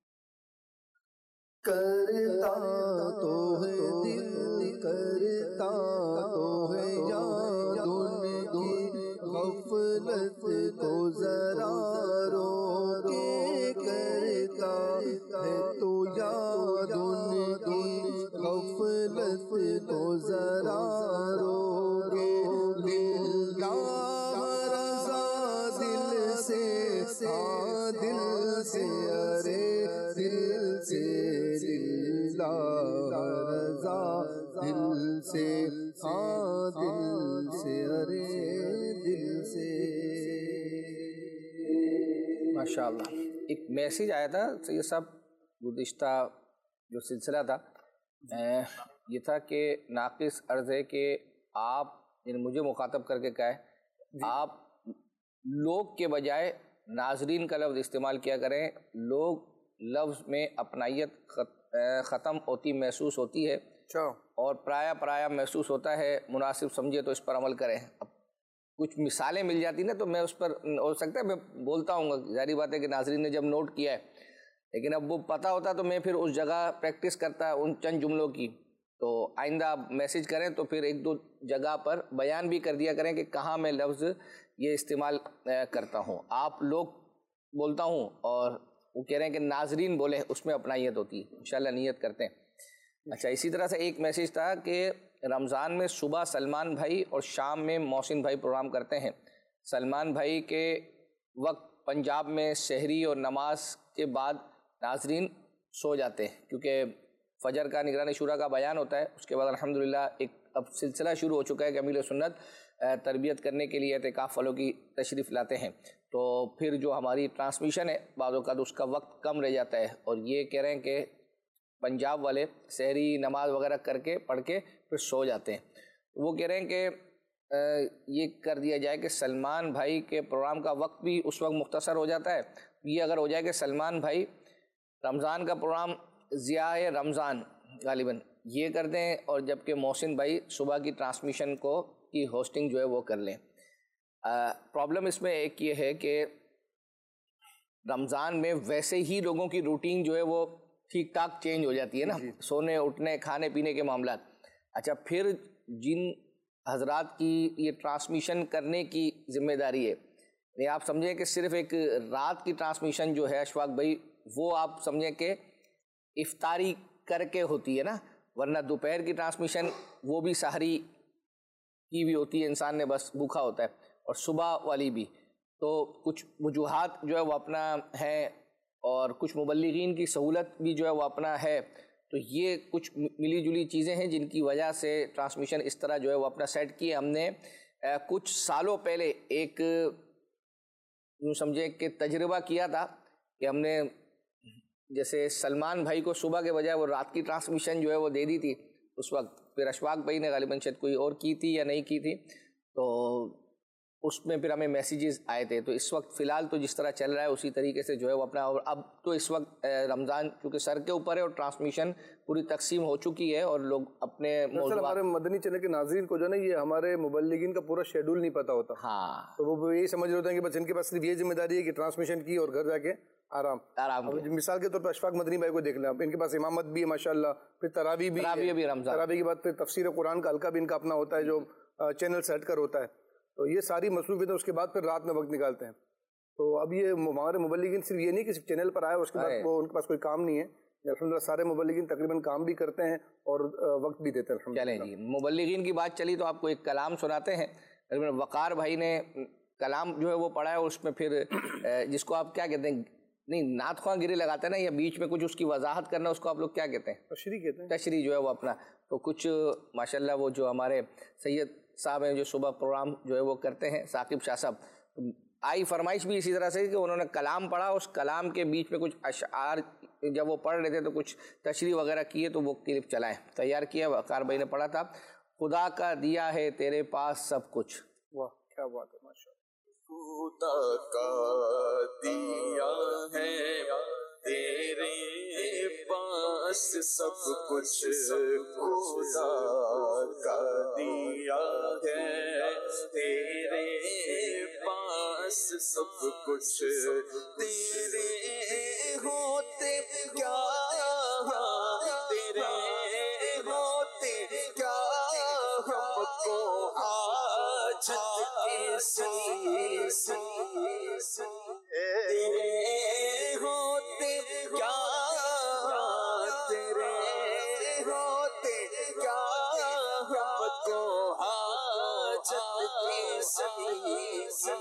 کرتا تو ہے دل کرتا تو ہے یاد ان کی غفلت کو ذرا رو کے کرتا ہے تو یاد ان کی غفلت کو ذرا رو کے دل رضا دل سے آ دل سے ارے دل سے دل رضا دل سے آ دل سے ارے دل سے. ماشاء اللہ. ایک میسیج آیا تھا سید صاحب، گزشتہ جو سلسلہ تھا یہ تھا کہ ناقص عرض ہے کہ آپ یعنی مجھے مخاطب کر کے کہا ہے آپ لوگ کے بجائے ناظرین کا لفظ استعمال کیا کریں. لوگ لفظ میں اپنائیت ختم ہوتی محسوس ہوتی ہے اور پرایا پرایا محسوس ہوتا ہے. مناسب سمجھے تو اس پر عمل کریں. اب کچھ مثالیں مل جاتی نا تو میں اس پر ہو سکتا ہے میں بولتا ہوں گا، ظاہری بات ہے کہ ناظرین نے جب نوٹ کیا ہے، لیکن اب وہ پتہ ہوتا تو میں پھر اس جگہ پریکٹس کرتا ان چند جملوں کی. تو آئندہ آپ میسیج کریں تو پھر ایک دو جگہ پر بیان بھی کر دیا کریں کہ کہاں میں لفظ یہ استعمال کرتا ہوں. آپ لوگ بولتا ہوں اور وہ کہہ رہے ہیں کہ ناظرین بولیں، اس میں اپنائیت ہوتی ہے. انشاءاللہ نیت کرتے ہیں. اچھا اسی طرح سے ایک میسیج تھا کہ رمضان میں صبح سلمان بھائی اور شام میں محسن بھائی پروگرام کرتے ہیں. سلمان بھائی کے وقت پنجاب میں سحری اور نماز کے بعد ناظرین سو جاتے ہیں کیونکہ فجر کا نگران شورا کا بیان ہوتا ہے. اس کے بعد الحمدللہ ایک اب سلسلہ شروع ہو چکا ہے کہ امیل سنت تربیت کرنے کے لیے اعتکاف والوں کی تشریف لاتے ہیں. تو پھر جو ہماری ٹرانسمیشن ہے بعض اوقات اس کا وقت کم رہ جاتا ہے. اور یہ کہہ رہے ہیں کہ پنجاب والے سحری نماز وغیرہ کر کے پڑھ کے پھر سو جاتے ہیں. وہ کہہ رہے ہیں کہ یہ کر دیا جائے کہ سلمان بھائی کے پروگرام کا وقت بھی اس وقت مختصر ہو جاتا ہے. یہ اگر ہو جائے کہ سلمان بھائی رمضان کا پروگرام ضیاء رمضان غالباً یہ کر دیں اور جبکہ محسن بھائی صبح کی ٹرانسمیشن کو کی ہوسٹنگ جو ہے وہ کر لیں. پرابلم اس میں ایک یہ ہے کہ رمضان میں ویسے ہی لوگوں کی روٹین جو ہے وہ ٹھیک ٹھاک چینج ہو جاتی ہے نا، سونے اٹھنے کھانے پینے کے معاملات. اچھا پھر جن حضرات کی یہ ٹرانسمیشن کرنے کی ذمہ داری ہے، نہیں آپ سمجھیں کہ صرف ایک رات کی ٹرانسمیشن جو ہے اشفاق بھائی وہ آپ سمجھیں کہ افطاری کر کے ہوتی ہے نا، ورنہ دوپہر کی ٹرانسمیشن وہ بھی سحری کی بھی ہوتی ہے، انسان نے بس بھوکا ہوتا ہے، اور صبح والی بھی. تو کچھ وجوہات جو ہے وہ اپنا ہیں اور کچھ مبلغین کی سہولت بھی جو ہے وہ اپنا ہے. تو یہ کچھ ملی جلی چیزیں ہیں جن کی وجہ سے ٹرانسمیشن اس طرح جو ہے وہ اپنا سیٹ کی. ہم نے کچھ سالوں پہلے ایک یوں سمجھے کہ تجربہ کیا تھا کہ ہم نے جیسے سلمان بھائی کو صبح کے بجائے وہ رات کی ٹرانسمیشن جو ہے وہ دے دی تھی اس وقت. پھر اشفاق بھائی نے غالباً شاید کوئی اور کی تھی یا نہیں کی تھی، تو اس میں پھر ہمیں میسیجز آئے تھے. تو اس وقت فی الحال تو جس طرح چل رہا ہے اسی طریقے سے جو ہے وہ اپنا، اور اب تو اس وقت رمضان کیونکہ سر کے اوپر ہے اور ٹرانسمیشن پوری تقسیم ہو چکی ہے اور لوگ اپنے ہمارے مدنی چینل کے ناظرین کو جو ہے نا یہ ہمارے مبلغین کا پورا شیڈول نہیں پتا ہوتا. ہاں تو وہ یہی سمجھ رہے ہوتے ہیں کہ بس ان کے پاس صرف یہ ذمہ داری ہے کہ ٹرانسمیشن کی اور گھر جا کے آرام آرام. مثال کے طور پر اشفاق مدنی بھائی کو دیکھ لیں آپ، ان کے پاس امامت بھی ہے ماشاءاللہ، پھر تراویح بھی ہے، تراویح کے بعد پھر تفسیر قرآن کا حلقہ بھی ان کا اپنا ہوتا ہے جو چینل سے ہٹ کر ہوتا ہے. تو یہ ساری مصروفیتیں اس کے بعد پھر رات میں وقت نکالتے ہیں. تو اب یہ ہمارے مبلغین صرف یہ نہیں کہ صرف چینل پر آئے اس کے بعد وہ ان کے پاس کوئی کام نہیں ہے. الحمدللہ سارے مبلغین تقریباً کام بھی کرتے ہیں اور وقت بھی دیتے ہیں. چلیں جی مبلغین کی بات چلی تو آپ کو ایک کلام سناتے ہیں. وقار بھائی نے کلام جو ہے وہ پڑھا ہے اور اس میں پھر جس کو آپ کیا کہتے ہیں، نہیں نعت خواہ گری لگاتے ہیں نا، یا بیچ میں کچھ اس کی وضاحت کرنا، اس کو آپ لوگ کیا کہتے ہیں؟ تشریح کہتے ہیں. تشریح جو ہے وہ اپنا. تو کچھ ماشاءاللہ وہ جو ہمارے سید صاحب ہیں جو صبح پروگرام جو ہے وہ کرتے ہیں، ثاقب شاہ صاحب، آئی فرمائش بھی اسی طرح سے کہ انہوں نے کلام پڑھا، اس کلام کے بیچ میں کچھ اشعار جب وہ پڑھ رہے تھے تو کچھ تشریح وغیرہ کیے تو وہ کلپ چلائیں تیار کیا. وقار بھائی نے پڑھا تھا، خدا کا دیا ہے تیرے پاس سب کچھ. واہ کیا بات ہے، ماشاءاللہ. خدا کا دیا ہے تیرے پاس سب کچھ خدا کا دیا ہے، تیرے پاس سب کچھ تیرے ہوتے کیا تیرے ہوتے کیا ہم کو حاجت کسی تیرے ہوتے کیا تیرے ہوتے کیا ہم کو حاجت کسی۔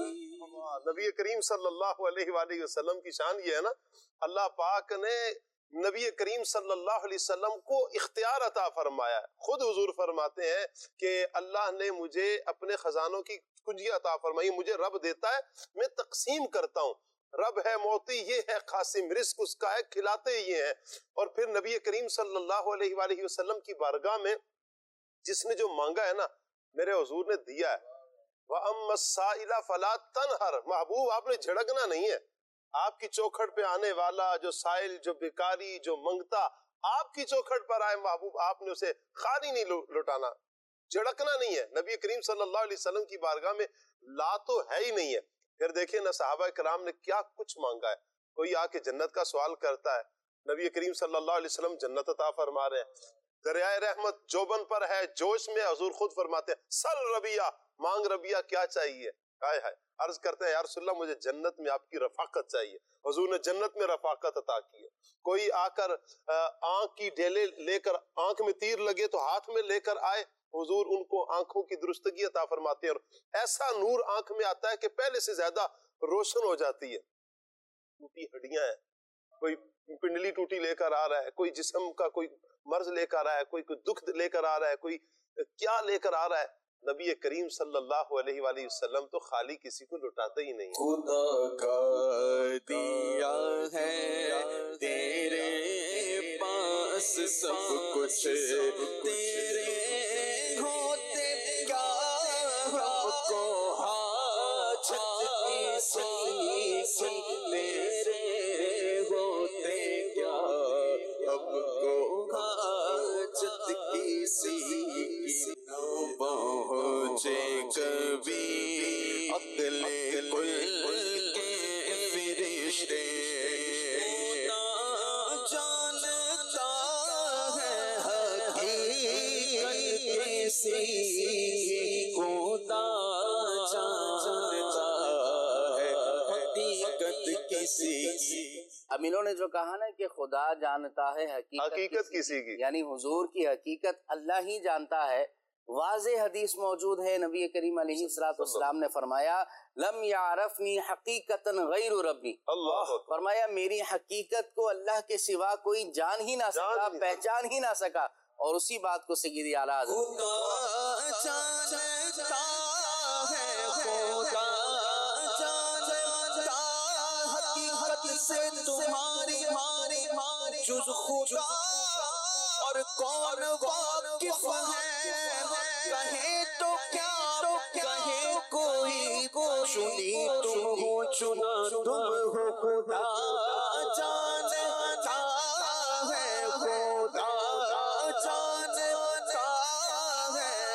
نبی کریم صلی اللہ علیہ وآلہ وسلم کی شان یہ ہے نا، اللہ پاک نے نبی کریم صلی اللہ علیہ وسلم کو اختیار عطا فرمایا ہے۔ خود حضور فرماتے ہیں کہ اللہ نے مجھے اپنے خزانوں کی کنجی عطا فرمائی، مجھے رب دیتا ہے، میں تقسیم کرتا ہوں، رب ہے موتی، یہ ہے قاسم، رزق اس کا ہے، کھلاتے یہ ہیں۔ اور پھر نبی کریم صلی اللہ علیہ وآلہ وسلم کی بارگاہ میں جس نے جو مانگا ہے نا، میرے حضور نے دیا ہے۔ وَأَمَّا السَّائِلَ فَلَا تَنْهَرْ، محبوب آپ نے جھڑکنا نہیں ہے، آپ کی چوکھٹ پہ آنے والا جو سائل، جو بیکاری، جو منگتا، آپ کی چوکھٹ پر آئے محبوب، آپ نے اسے خالی نہیں لوٹانا، جھڑکنا نہیں ہے۔ نبی کریم صلی اللہ علیہ وسلم کی بارگاہ میں لا تو ہے ہی نہیں ہے۔ پھر دیکھیں نا صحابہ کرام نے کیا کچھ مانگا ہے، کوئی آ کے جنت کا سوال کرتا ہے، نبی کریم صلی اللہ علیہ وسلم جنت عطا فرما رہے ہیں، دریائے رحمت جوبن پر ہے، جوش میں حضور خود فرماتے ہیں سل ربیہ، مانگ ربیہ کیا چاہیے، ہائے ہائے، عرض کرتے ہیں یا رسول اللہ مجھے جنت میں آپ کی رفاقت چاہیے، حضور نے جنت میں رفاقت عطا کی ہے۔ کوئی آ کر آنکھ کی ڈھیلے لے کر، آنکھ میں تیر لگے تو ہاتھ میں لے کر آئے، حضور ان کو آنکھوں کی درستگی عطا فرماتے ہیں، اور ایسا نور آنکھ میں آتا ہے کہ پہلے سے زیادہ روشن ہو جاتی ہے۔ ٹوٹی ہڈیاں ہیں، کوئی پنڈلی ٹوٹی لے کر آ رہا ہے، کوئی جسم کا کوئی مرض لے کر آ رہا ہے، کوئی کوئی دکھ لے کر آ رہا ہے، کوئی کیا لے کر آ رہا ہے، نبی کریم صلی اللہ علیہ وآلہ وسلم تو خالی کسی کو لٹاتے ہی نہیں۔ خدا کا دیا ہے تیرے پاس سب کچھ تیرے ہوتے کیا ہم کو حاجت کسی تیرے ہوتے کیا ہم کو حاجت کسی پہنچے کبھی عقل کل کے فرشتے جانتا ہے حقیقت کسی خدا جانتا ہے حقیقت کسی۔ امینوں نے جو کہا نا کہ خدا جانتا ہے حقیقت حقیقت کسی کی، یعنی حضور کی حقیقت اللہ ہی جانتا ہے۔ واضح حدیث موجود ہے، نبی کریم علیہ الصلوۃ والسلام نے فرمایا لم یعرفنی حقیقتا غیر ربی، اللہ فرمایا میری حقیقت کو اللہ کے سوا کوئی جان ہی نہ سکا، پہچان ہی نہ سکا۔ اور اسی بات کو سیدی اعلیٰ خدا جانتا ہے، خدا جانتا حقیقت سے تمہاری ماری ماری جز خدا اور کون واقف ہے، کہیں تو کیا کہیں کوئی چنی تم ہو چنا تم ہو، خدا جانتا ہے، خدا جانتا ہے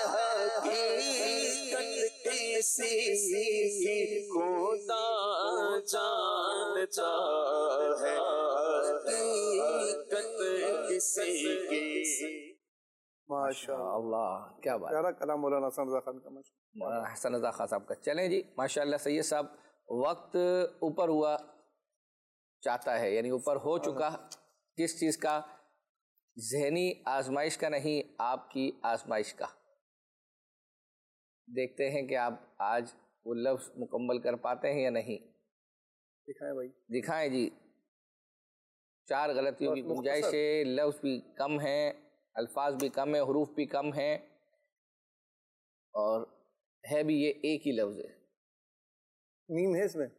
حقیقت کسی خدا جانتا ہے حقیقت کسی کی۔ ماشاء اللہ، کیا بات، پیارا کلام مولانا حسن رضا خان کا، مولانا حسن رضا خان صاحب کا۔ چلیں جی ماشاءاللہ سید صاحب، وقت اوپر ہوا چاہتا ہے، یعنی اوپر ہو چکا، کس چیز کا؟ ذہنی آزمائش کا نہیں، آپ کی آزمائش کا۔ دیکھتے ہیں کہ آپ آج وہ لفظ مکمل کر پاتے ہیں یا نہیں۔ دکھائیں بھائی، دکھائیں جی۔ چار غلطیوں کی گنجائش ہے، لفظ بھی کم ہیں، الفاظ بھی کم ہیں، حروف بھی کم ہیں، اور ہے بھی یہ ایک ہی لفظ ہے۔ میم ہے اس میں؟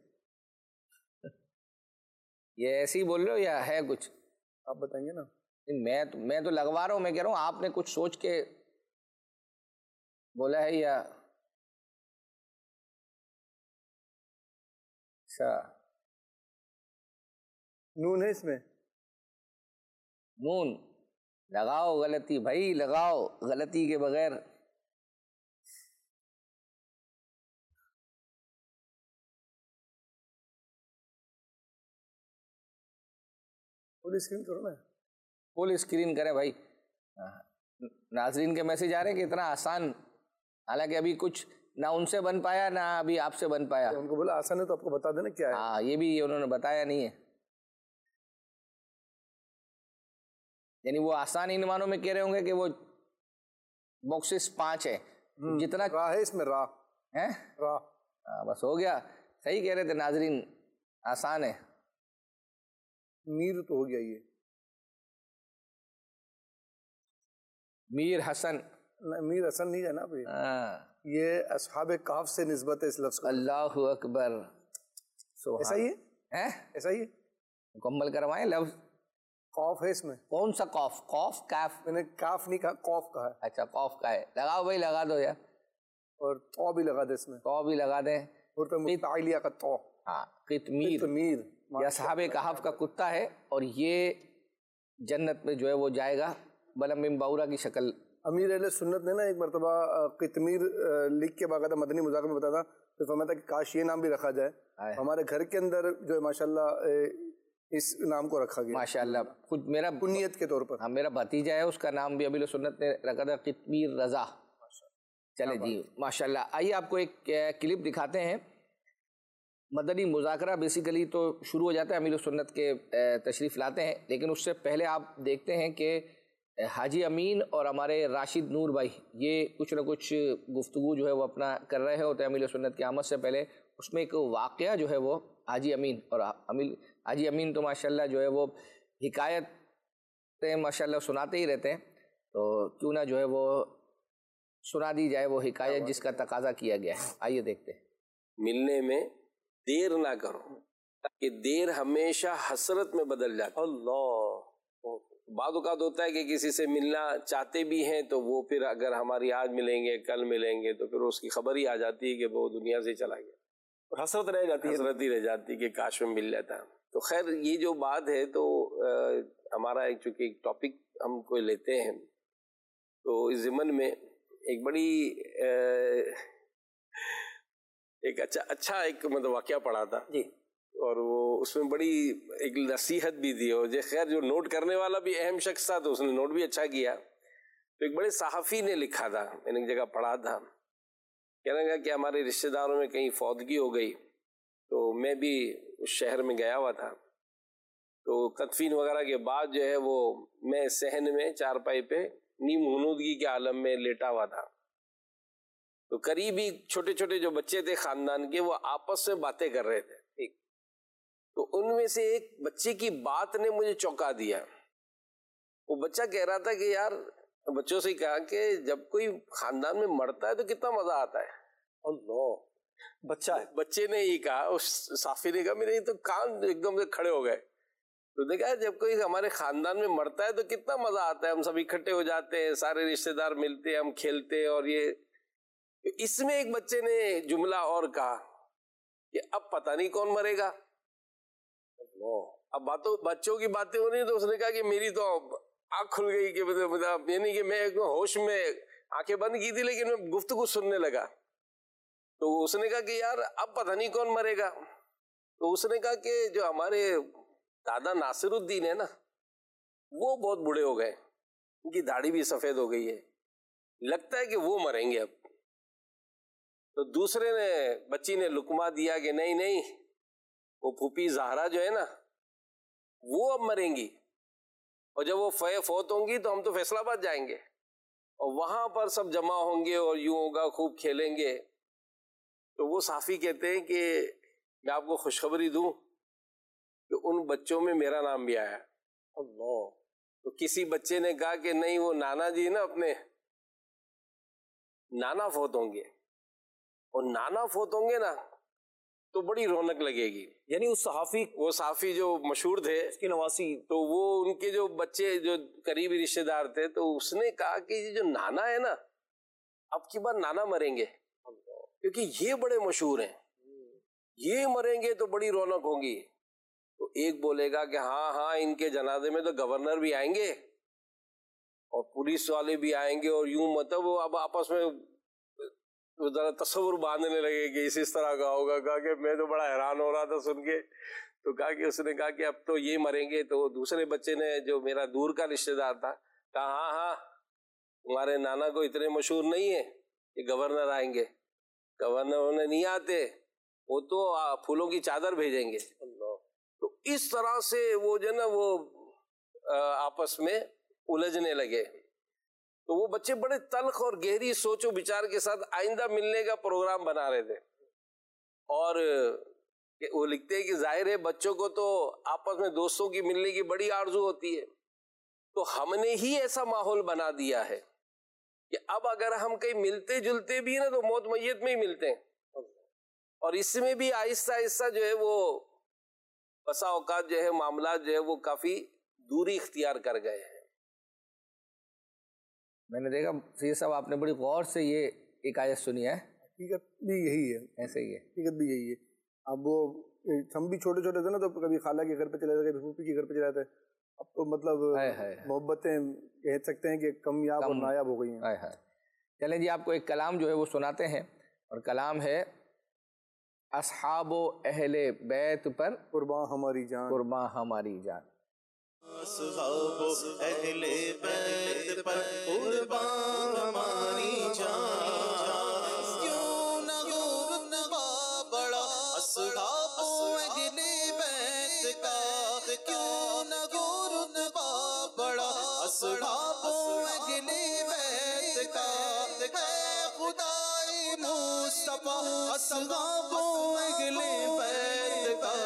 یہ ایسے ہی بول رہے ہو یا ہے کچھ؟ آپ بتائیں گے نا۔ میں تو میں تو لگوا رہا ہوں، میں کہہ رہا ہوں آپ نے کچھ سوچ کے بولا ہے یا اچھا نون ہے اس میں؟ نون لگاؤ غلطی بھائی، لگاؤ غلطی کے بغیر. فل اسکرین کرو نا. فل اسکرین کریں بھائی. ناظرین کے میسج آ رہے ہیں کہ اتنا آسان، حالانکہ ابھی کچھ نہ ان سے بن پایا نہ ابھی آپ سے بن پایا. ان کو بولا آسان ہے تو آپ کو بتا دینا کیا ہے. ہاں یہ بھی انہوں نے بتایا نہیں ہے. یعنی وہ آسان ان معنوں میں کہہ رہے ہوں گے کہ وہ باکسز پانچ ہے، جتنا راہ ہے اس میں، راہ ہے راہ. ہاں بس ہو گیا. صحیح کہہ رہے تھے ناظرین، آسان ہے. میر تو ہو گیا. یہ میر حسن، میر حسن نہیں ہے نا بھائی. یہ اصحاب کہف سے نسبت ہے اس لفظ کو. اللہ اکبر. ایسا ہی ہے، ایسا ہی ہے. مکمل کروائیں لفظ. قوف ہے اس میں. کون سا قوف؟ قوف کاف؟ میں نے کاف نہیں کہا، قوف کہا ہے. اچھا قوف کا ہے. لگاؤ بھائی، لگا دو یار. اور تو بھی لگا دے اس میں. تو بھی لگا دیں. اور پہ مفتعلیہ کا تو. ہاں قطمیر. قطمیر یہ اصحاب کہف کا کتا ہے اور یہ جنت میں جو ہے وہ جائے گا بلم بن باورا کی شکل. امیر اہل سنت نے نا ایک مرتبہ قطمیر لکھ کے باقاعدہ مدنی مذاکرے میں بتایا تھا، تو فرمایا تھا کہ کاش یہ نام بھی رکھا جائے. ہمارے گھر کے اندر جو ہے ماشاءاللہ اس نام کو رکھا گیا ماشاءاللہ. خود میرا کنیت کے طور پر. ہاں میرا بھتیجا ہے، اس کا نام بھی ابیل سنت نے رکھا تھا قطمیر رضا. چلے جی ماشاءاللہ. آئیے آپ کو ایک کلپ دکھاتے ہیں. مدنی مذاکرہ بیسیکلی تو شروع ہو جاتا ہے، امیر سنت کے تشریف لاتے ہیں، لیکن اس سے پہلے آپ دیکھتے ہیں کہ حاجی امین اور ہمارے راشد نور بھائی یہ کچھ نہ کچھ گفتگو جو ہے وہ اپنا کر رہے ہوتے ہیں امیر سنت کی آمد سے پہلے. اس میں ایک واقعہ جو ہے وہ حاجی امین اور امیر حاجی امین تو ماشاءاللہ جو ہے وہ حکایتیں ماشاءاللہ سناتے ہی رہتے ہیں، تو کیوں نہ جو ہے وہ سنا دی جائے وہ حکایت جس کا تقاضا کیا گیا ہے. آئیے دیکھتے ہیں. ملنے میں دیر نہ کرو کہ دیر ہمیشہ حسرت میں بدل جاتی. اللہ. بعض اوقات ہوتا ہے کہ کسی سے ملنا چاہتے بھی ہیں تو وہ پھر اگر ہماری آج ملیں گے کل ملیں گے تو پھر اس کی خبر ہی آ جاتی ہے کہ وہ دنیا سے چلا گیا. حسرت رہ جاتی ہے. حسرت ہی رہ جاتی ہے کہ کاش میں مل جاتا. تو خیر یہ جو بات ہے تو ہمارا ایک چونکہ ایک ٹاپک ہم کو لیتے ہیں تو اس ضمن میں ایک بڑی ایک اچھا اچھا ایک مطلب واقعہ پڑھا تھا جی، اور وہ اس میں بڑی ایک نصیحت بھی دی. اور جو خیر جو نوٹ کرنے والا بھی اہم شخص تھا تو اس نے نوٹ بھی اچھا کیا. تو ایک بڑے صحافی نے لکھا تھا، میں نے ایک جگہ پڑھا تھا، کہنے لگا کہ ہمارے رشتہ داروں میں کہیں فوتگی ہو گئی تو میں بھی اس شہر میں گیا ہوا تھا. تو تدفین وغیرہ کے بعد جو ہے وہ میں صحن میں چارپائی پہ نیم غنودگی کے عالم میں لیٹا ہوا تھا. تو قریبی چھوٹے چھوٹے جو بچے تھے خاندان کے وہ آپس میں باتیں کر رہے تھے. تو ان میں سے ایک بچے کی بات نے مجھے چونکا دیا. وہ بچہ کہہ رہا تھا کہ یار، بچوں سے کہا کہ جب کوئی خاندان میں مرتا ہے تو کتنا مزہ آتا ہے. اللہ. بچہ ہے. بچے نے یہ کہا، اس صافی نے کہا، میرے تو کان ایک دم سے کھڑے ہو گئے. تو دیکھا جب کوئی ہمارے خاندان میں مرتا ہے تو کتنا مزہ آتا ہے، ہم سب اکٹھے ہو جاتے ہیں، سارے رشتہ دار ملتے ہیں، ہم کھیلتے ہیں. اور یہ اس میں ایک بچے نے جملہ اور کہا کہ اب پتہ نہیں کون مرے گا. اب باتوں بچوں کی باتیں ہو رہی تو اس نے کہا کہ میری تو آنکھ کھل گئی کہ مطلب یعنی کہ میں ہوش میں آنکھیں بند کی تھی لیکن میں گفتگو سننے لگا. تو اس نے کہا کہ یار اب پتہ نہیں کون مرے گا. تو اس نے کہا کہ جو ہمارے دادا ناصر الدین ہے نا وہ بہت بوڑھے ہو گئے، ان کی داڑھی بھی سفید ہو گئی ہے، لگتا ہے کہ وہ مریں گے اب. تو دوسرے نے بچی نے لقمہ دیا کہ نہیں نہیں، وہ پھوپھی زہرا جو ہے نا وہ اب مریں گی، اور جب وہ فوت ہوں گی تو ہم تو فیصلہ آباد جائیں گے اور وہاں پر سب جمع ہوں گے اور یوں ہوگا، خوب کھیلیں گے. تو وہ صحافی کہتے ہیں کہ میں آپ کو خوشخبری دوں کہ ان بچوں میں میرا نام بھی آیا. اللہ. تو کسی بچے نے کہا کہ نہیں، وہ نانا جی نا اپنے نانا فوت ہوں گے، اور نانا فوت ہوں گے نا تو بڑی رونق لگے گی. یعنی اس صحافی وہ صحافی جو مشہور تھے اس کی نواسی، تو وہ ان کے جو بچے جو قریبی رشتے دار تھے تو اس نے کہا کہ جو نانا ہے نا اب کی بار نانا مریں گے کیونکہ یہ بڑے مشہور ہیں، یہ مریں گے تو بڑی رونق ہوگی. تو ایک بولے گا کہ ہاں ہاں ان کے جنازے میں تو گورنر بھی آئیں گے اور پولیس والے بھی آئیں گے، اور یوں مطلب وہ اب آپس میں ذرا تصور باندھنے لگے کہ اس اس طرح کا ہوگا. کہا کہ میں تو بڑا حیران ہو رہا تھا سن کے. تو کہا کہ اس نے کہا کہ اب تو یہ مریں گے. تو دوسرے بچے نے جو میرا دور کا رشتہ دار تھا کہا ہاں ہاں تمہارے نانا کو اتنے مشہور نہیں ہے کہ گورنر آئیں گے، گورنر انہیں نہیں آتے، وہ تو پھولوں کی چادر بھیجیں گے. تو اس طرح سے وہ جو ہے نا وہ آپس میں الجھنے لگے. تو وہ بچے بڑے تلخ اور گہری سوچ و بچار کے ساتھ آئندہ ملنے کا پروگرام بنا رہے تھے. اور وہ لکھتے ہیں کہ ظاہر ہے بچوں کو تو آپس میں دوستوں کی ملنے کی بڑی آرزو ہوتی ہے، تو ہم نے ہی ایسا ماحول بنا دیا ہے کہ اب اگر ہم کہیں ملتے جلتے بھی نا تو موت میت میں ہی ملتے ہیں. اور اس میں بھی آہستہ آہستہ جو ہے وہ بسا اوقات جو ہے معاملات جو ہے وہ کافی دوری اختیار کر گئے ہیں. میں نے دیکھا سید صاحب آپ نے بڑی غور سے یہ ایک آیت سنی ہے. حقیقت بھی یہی ہے، ایسے ہی ہے، حقیقت بھی یہی ہے. اب وہ ہم بھی چھوٹے چھوٹے تھے نا تو کبھی خالہ کے گھر پہ چلے جاتے، کبھی پھوپھی کے گھر پہ چلے جاتے. اب تو مطلب محبتیں کہہ سکتے ہیں کہ کامیاب اور نایاب ہو گئی ہیں. چلیں جی آپ کو ایک کلام جو ہے وہ سناتے ہیں، اور کلام ہے اصحاب و اہل بیت پر قرباں ہماری جان، قرباں ہماری جان. اصحاب و اہل بیت پر قرباں ہماری جان، کیوں نہ ہو رتبہ بڑا اصحاب و اہل بیت کا، کیوں نہ ہو رتبہ بڑا اصحاب و اہل بیت کا. ہے خدائے مصطفیٰ اصحاب و اہل بیت کا،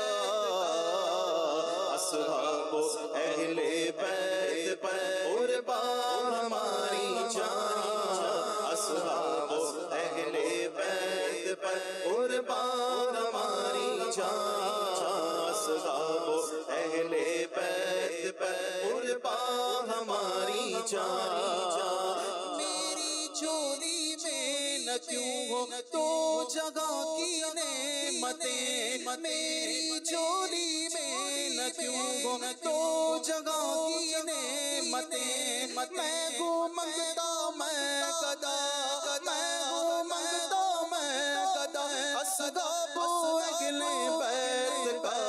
اصحاب و اہل بیت پر قرباں ہماری جان، اصحاب و اہل بیت پر قرباں ہماری جان، اصحاب و اہل بیت پر قرباں ہماری جان. میری جھولی میں نہ کیوں ہو تو جگہ کی نعمتیں، میری جھولی میں نہ کیوں ہو تو جگہ کی نعمتیں. میں ہوں منگتا میں گدا، میں ہوں منگتا میں گدا اصحاب و اہل بیت کا،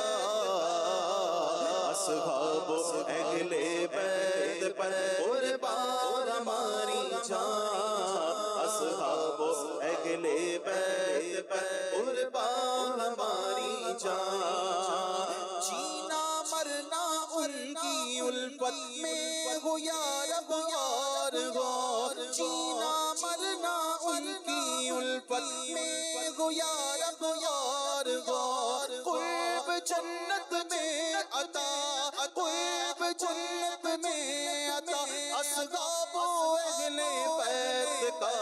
اصحاب و اہل بیت پر قرباں ہماری جان، اصحاب و اہل بیت پر قرباں ہماری جان. جینا مرنا ان کی الفت میں ہو یا رب یار غور، جینا مرنا ان کی الفت میں ہو یا رب یار غور. قرب جنت میں عطا، قرب جنت میں عطا اصحاب و اہل بیت کا،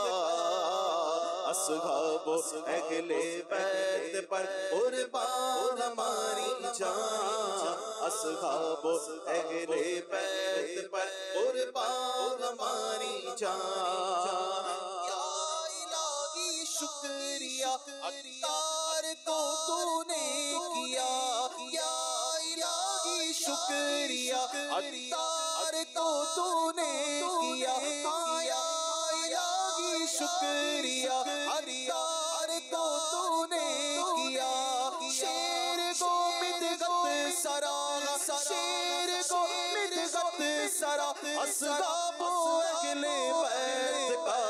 اصحاب و اہل بیت پر قرباں ہماری جان، اصحاب و اہل بیت پر قرباں ہماری جان. یا الہی شکریہ عطار کو تو نے کیا، یا الہی شکریہ عطار کو تو نے کیا. یا الہی شکریہ عطار کو تو نے کیا. شیر کو مدغت سرا، شیر کو مدغت سرا اصحاب و اہل بیت کا.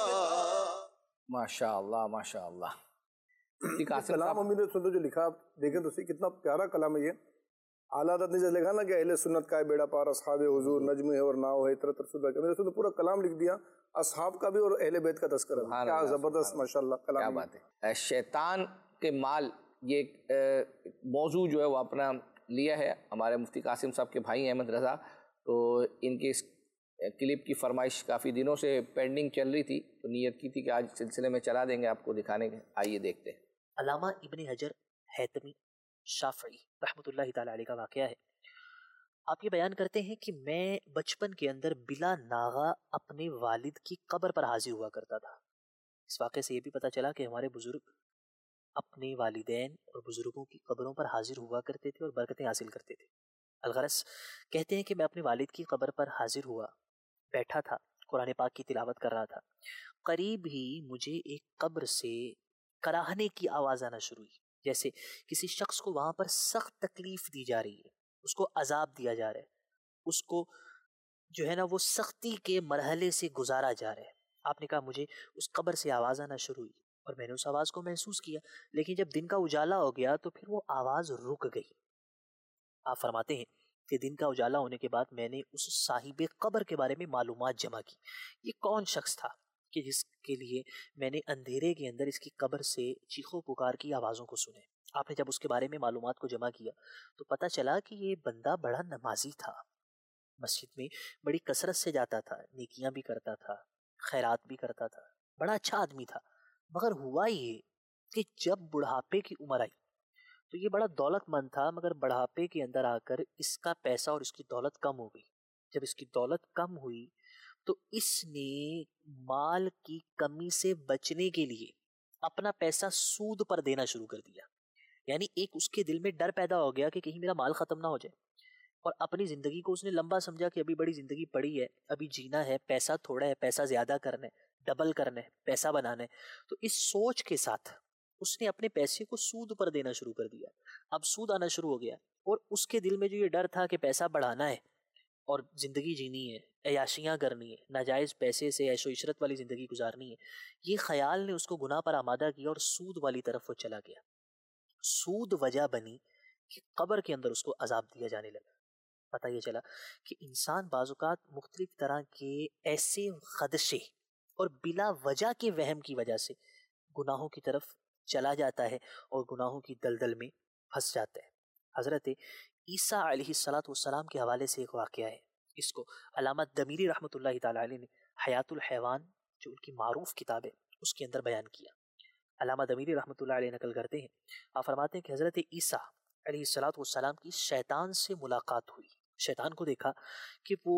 ماشاء اللہ ماشاء اللہ. کلام امید سنتے جو لکھا آپ دیکھیں تو کتنا پیارا کلام ہے یہ. اعلیٰ حضرت نے جیسے لکھا نا کہ اہل سنت کا ہے بیڑا پار، اصحاب حضور نجم ہے اور ناؤ ہے، طرح طرح کا میرے پورا کلام لکھ دیا اصحاب کا بھی اور اہل بیت کا تذکرہ بھی. کیا زبردست ماشاءاللہ کلام. کیا بات ہے. شیطان کے مال یہ موضوع جو ہے وہ اپنا لیا ہے ہمارے مفتی قاسم صاحب کے بھائی احمد رضا. تو ان کی اس کلپ کی فرمائش کافی دنوں سے پینڈنگ چل رہی تھی، تو نیت کی تھی کہ آج سلسلے میں چلا دیں گے آپ کو دکھانے کے. آئیے دیکھتے ہیں. علامہ ابن حجر حیتمی شافعی رحمۃ اللہ تعالی علیہ کا واقعہ ہے. آپ یہ بیان کرتے ہیں کہ میں بچپن کے اندر بلا ناغہ اپنے والد کی قبر پر حاضر ہوا کرتا تھا. اس واقعے سے یہ بھی پتہ چلا کہ ہمارے بزرگ اپنے والدین اور بزرگوں کی قبروں پر حاضر ہوا کرتے تھے اور برکتیں حاصل کرتے تھے۔ الغرض کہتے ہیں کہ میں اپنے والد کی قبر پر حاضر ہوا، بیٹھا تھا، قرآن پاک کی تلاوت کر رہا تھا، قریب ہی مجھے ایک قبر سے کراہنے کی آواز آنا شروع ہوئی، جیسے کسی شخص کو وہاں پر سخت تکلیف دی جا رہی ہے، اس کو عذاب دیا جا رہا ہے، اس کو جو ہے نا وہ سختی کے مرحلے سے گزارا جا رہا ہے۔ آپ نے کہا مجھے اس قبر سے آواز آنا شروع ہوئی اور میں نے اس آواز کو محسوس کیا، لیکن جب دن کا اجالا ہو گیا تو پھر وہ آواز رک گئی۔ آپ فرماتے ہیں کہ دن کا اجالا ہونے کے بعد میں نے اس صاحب قبر کے بارے میں معلومات جمع کی، یہ کون شخص تھا کہ جس کے لیے میں نے اندھیرے کے اندر اس کی قبر سے چیخو پکار کی آوازوں کو سنے۔ آپ نے جب اس کے بارے میں معلومات کو جمع کیا تو پتہ چلا کہ یہ بندہ بڑا نمازی تھا، مسجد میں بڑی کثرت سے جاتا تھا، نیکیاں بھی کرتا تھا، خیرات بھی کرتا تھا، بڑا اچھا آدمی تھا، مگر ہوا یہ کہ جب بڑھاپے کی عمر آئی تو یہ بڑا دولت مند تھا، مگر بڑھاپے کے اندر آ کر اس کا پیسہ اور اس کی دولت کم ہو گئی۔ جب اس کی دولت کم ہوئی تو اس نے مال کی کمی سے بچنے کے لیے اپنا پیسہ سود پر دینا شروع کر دیا، یعنی ایک اس کے دل میں ڈر پیدا ہو گیا کہ کہیں میرا مال ختم نہ ہو جائے، اور اپنی زندگی کو اس نے لمبا سمجھا کہ ابھی بڑی زندگی پڑی ہے، ابھی جینا ہے، پیسہ تھوڑا ہے، پیسہ زیادہ کرنا ہے، ڈبل کرنا ہے، پیسہ بنانا ہے۔ تو اس سوچ کے ساتھ اس نے اپنے پیسے کو سود پر دینا شروع کر دیا۔ اب سود آنا شروع ہو گیا اور اس کے دل میں جو یہ ڈر تھا کہ پیسہ بڑھانا ہے اور زندگی جینی ہے، عیاشیاں کرنی ہے، ناجائز پیسے سے عیش و عشرت والی زندگی گزارنی ہے، یہ خیال نے اس کو گناہ پر آمادہ کیا اور سود والی طرف وہ چلا گیا۔ سود وجہ بنی کہ قبر کے اندر اس کو عذاب دیا جانے لگا۔ پتہ یہ چلا کہ انسان بعض اوقات مختلف طرح کے ایسے خدشے اور بلا وجہ کے وہم کی وجہ سے گناہوں کی طرف چلا جاتا ہے اور گناہوں کی دلدل میں پھنس جاتا ہے۔ حضرت عیسیٰ علیہ الصلاۃ والسلام کے حوالے سے ایک واقعہ ہے، اس کو علامہ دمیری رحمۃ اللہ تعالی علیہ نے حیات الحیوان جو ان کی معروف کتاب ہے اس کے اندر بیان کیا۔ علامہ دمیری رحمۃ اللہ علیہ نقل کرتے ہیں، آپ فرماتے ہیں کہ حضرت عیسیٰ علیہ الصلاۃ والسلام کی شیطان سے ملاقات ہوئی۔ شیطان کو دیکھا کہ وہ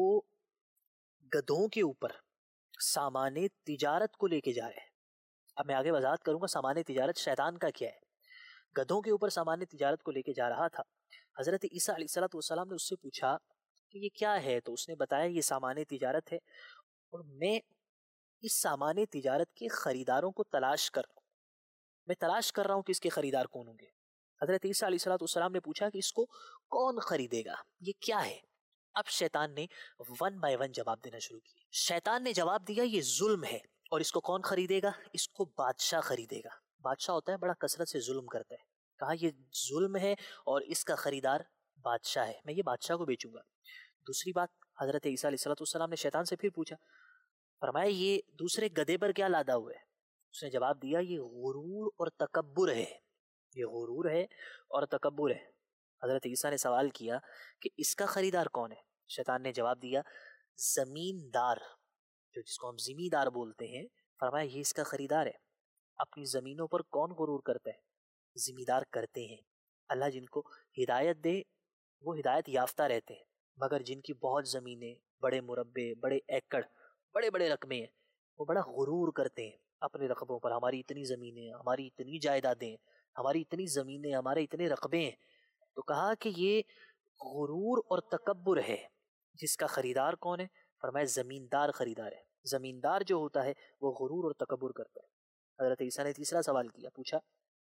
گدھوں کے اوپر سامان تجارت کو لے کے جا رہے ہیں۔ اب میں آگے وضاحت کروں گا سامان تجارت شیطان کا کیا ہے۔ گدھوں کے اوپر سامان تجارت کو لے کے جا رہا تھا۔ حضرت عیسیٰ علیہ الصلاۃ والسلام نے اس سے پوچھا کہ یہ کیا ہے، تو اس نے بتایا یہ سامان تجارت ہے اور میں اس سامان تجارت کے خریداروں کو تلاش کر رہا ہوں، میں تلاش کر رہا ہوں کہ اس کے خریدار کون ہوں گے۔ حضرت عیسیٰ علیہ الصلاۃ والسلام نے پوچھا کہ اس کو کون خریدے گا، یہ کیا ہے؟ اب شیطان نے ون بائی ون جواب دینا شروع کیا۔ شیطان نے جواب دیا یہ ظلم ہے، اور اس کو کون خریدے گا؟ اس کو بادشاہ خریدے گا۔ بادشاہ ہوتا ہے بڑا کثرت سے ظلم کرتا ہے، کہا یہ ظلم ہے اور اس کا خریدار بادشاہ ہے، میں یہ بادشاہ کو بیچوں گا۔ دوسری بات حضرت عیسیٰ علیہ الصلوۃ والسلام نے شیطان سے پھر پوچھا، فرمایا یہ دوسرے گدھے پر کیا لادا ہوا ہے؟ اس نے جواب دیا یہ غرور اور تکبر ہے، یہ غرور ہے اور تکبر ہے۔ حضرت عیسیٰ نے سوال کیا کہ اس کا خریدار کون ہے؟ شیطان نے جواب دیا زمیندار، جو جس کو ہم زمیندار بولتے ہیں، فرمایا یہ اس کا خریدار ہے۔ اپنی زمینوں پر کون غرور کرتا ہے؟ زمیندار کرتے ہیں۔ اللہ جن کو ہدایت دے وہ ہدایت یافتہ رہتے ہیں، مگر جن کی بہت زمینیں، بڑے مربع، بڑے ایکڑ، بڑے بڑے رقبے ہیں، وہ بڑا غرور کرتے ہیں اپنے رقبوں پر، ہماری اتنی زمینیں، ہماری اتنی جائیدادیں، ہماری اتنی زمینیں، ہمارے اتنے رقبے ہیں۔ تو کہا کہ یہ غرور اور تکبر ہے۔ جس کا خریدار کون ہے؟ فرمایا زمیندار خریدار ہے۔ زمیندار جو ہوتا ہے وہ غرور اور تکبر کرتا ہے۔ حضرت عیسیٰ نے تیسرا سوال کیا، پوچھا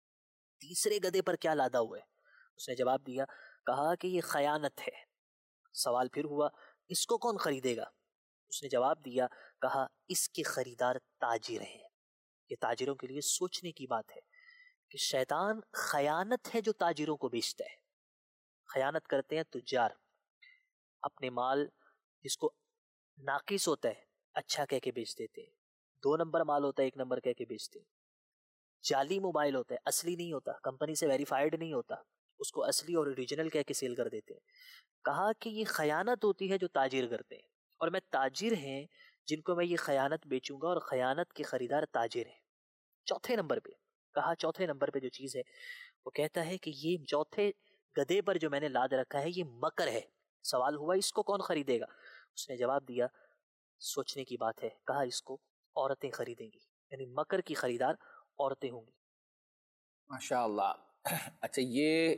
تیسرے گدھے پر کیا لادا ہوا ہے؟ اس نے جواب دیا، کہا کہ یہ خیانت ہے۔ سوال پھر ہوا، اس کو کون خریدے گا؟ اس نے جواب دیا، کہا اس کے خریدار تاجر ہیں۔ یہ تاجروں کے لیے سوچنے کی بات ہے کہ شیطان خیانت ہے جو تاجروں کو بیچتا ہے۔ خیانت کرتے ہیں تجار، اپنے مال جس کو ناقص ہوتا ہے اچھا کہہ کے بیچ دیتے ہیں، دو نمبر مال ہوتا ہے ایک نمبر کہہ کے بیچتے ہیں۔ جعلی موبائل ہوتا ہے، اصلی نہیں ہوتا، کمپنی سے ویریفائڈ نہیں ہوتا، اس کو اصلی اور اوریجنل کہہ کے سیل کر دیتے ہیں۔ کہا کہ یہ خیانت ہوتی ہے جو تاجر کرتے ہیں، اور میں تاجر ہیں جن کو میں یہ خیانت بیچوں گا، اور خیانت کے خریدار تاجر ہیں۔ چوتھے نمبر پہ کہا، چوتھے نمبر پہ جو چیز ہے وہ کہتا ہے کہ یہ چوتھے گدھے پر جو میں نے لاد رکھا ہے یہ مکر ہے۔ سوال ہوا اس کو کون خریدے گا؟ اس نے جواب دیا سوچنے کی بات ہے، کہا اس کو عورتیں خریدیں گی، یعنی مکر کی خریدار عورتیں ہوں گی۔ ماشاء اللہ. اچھا یہ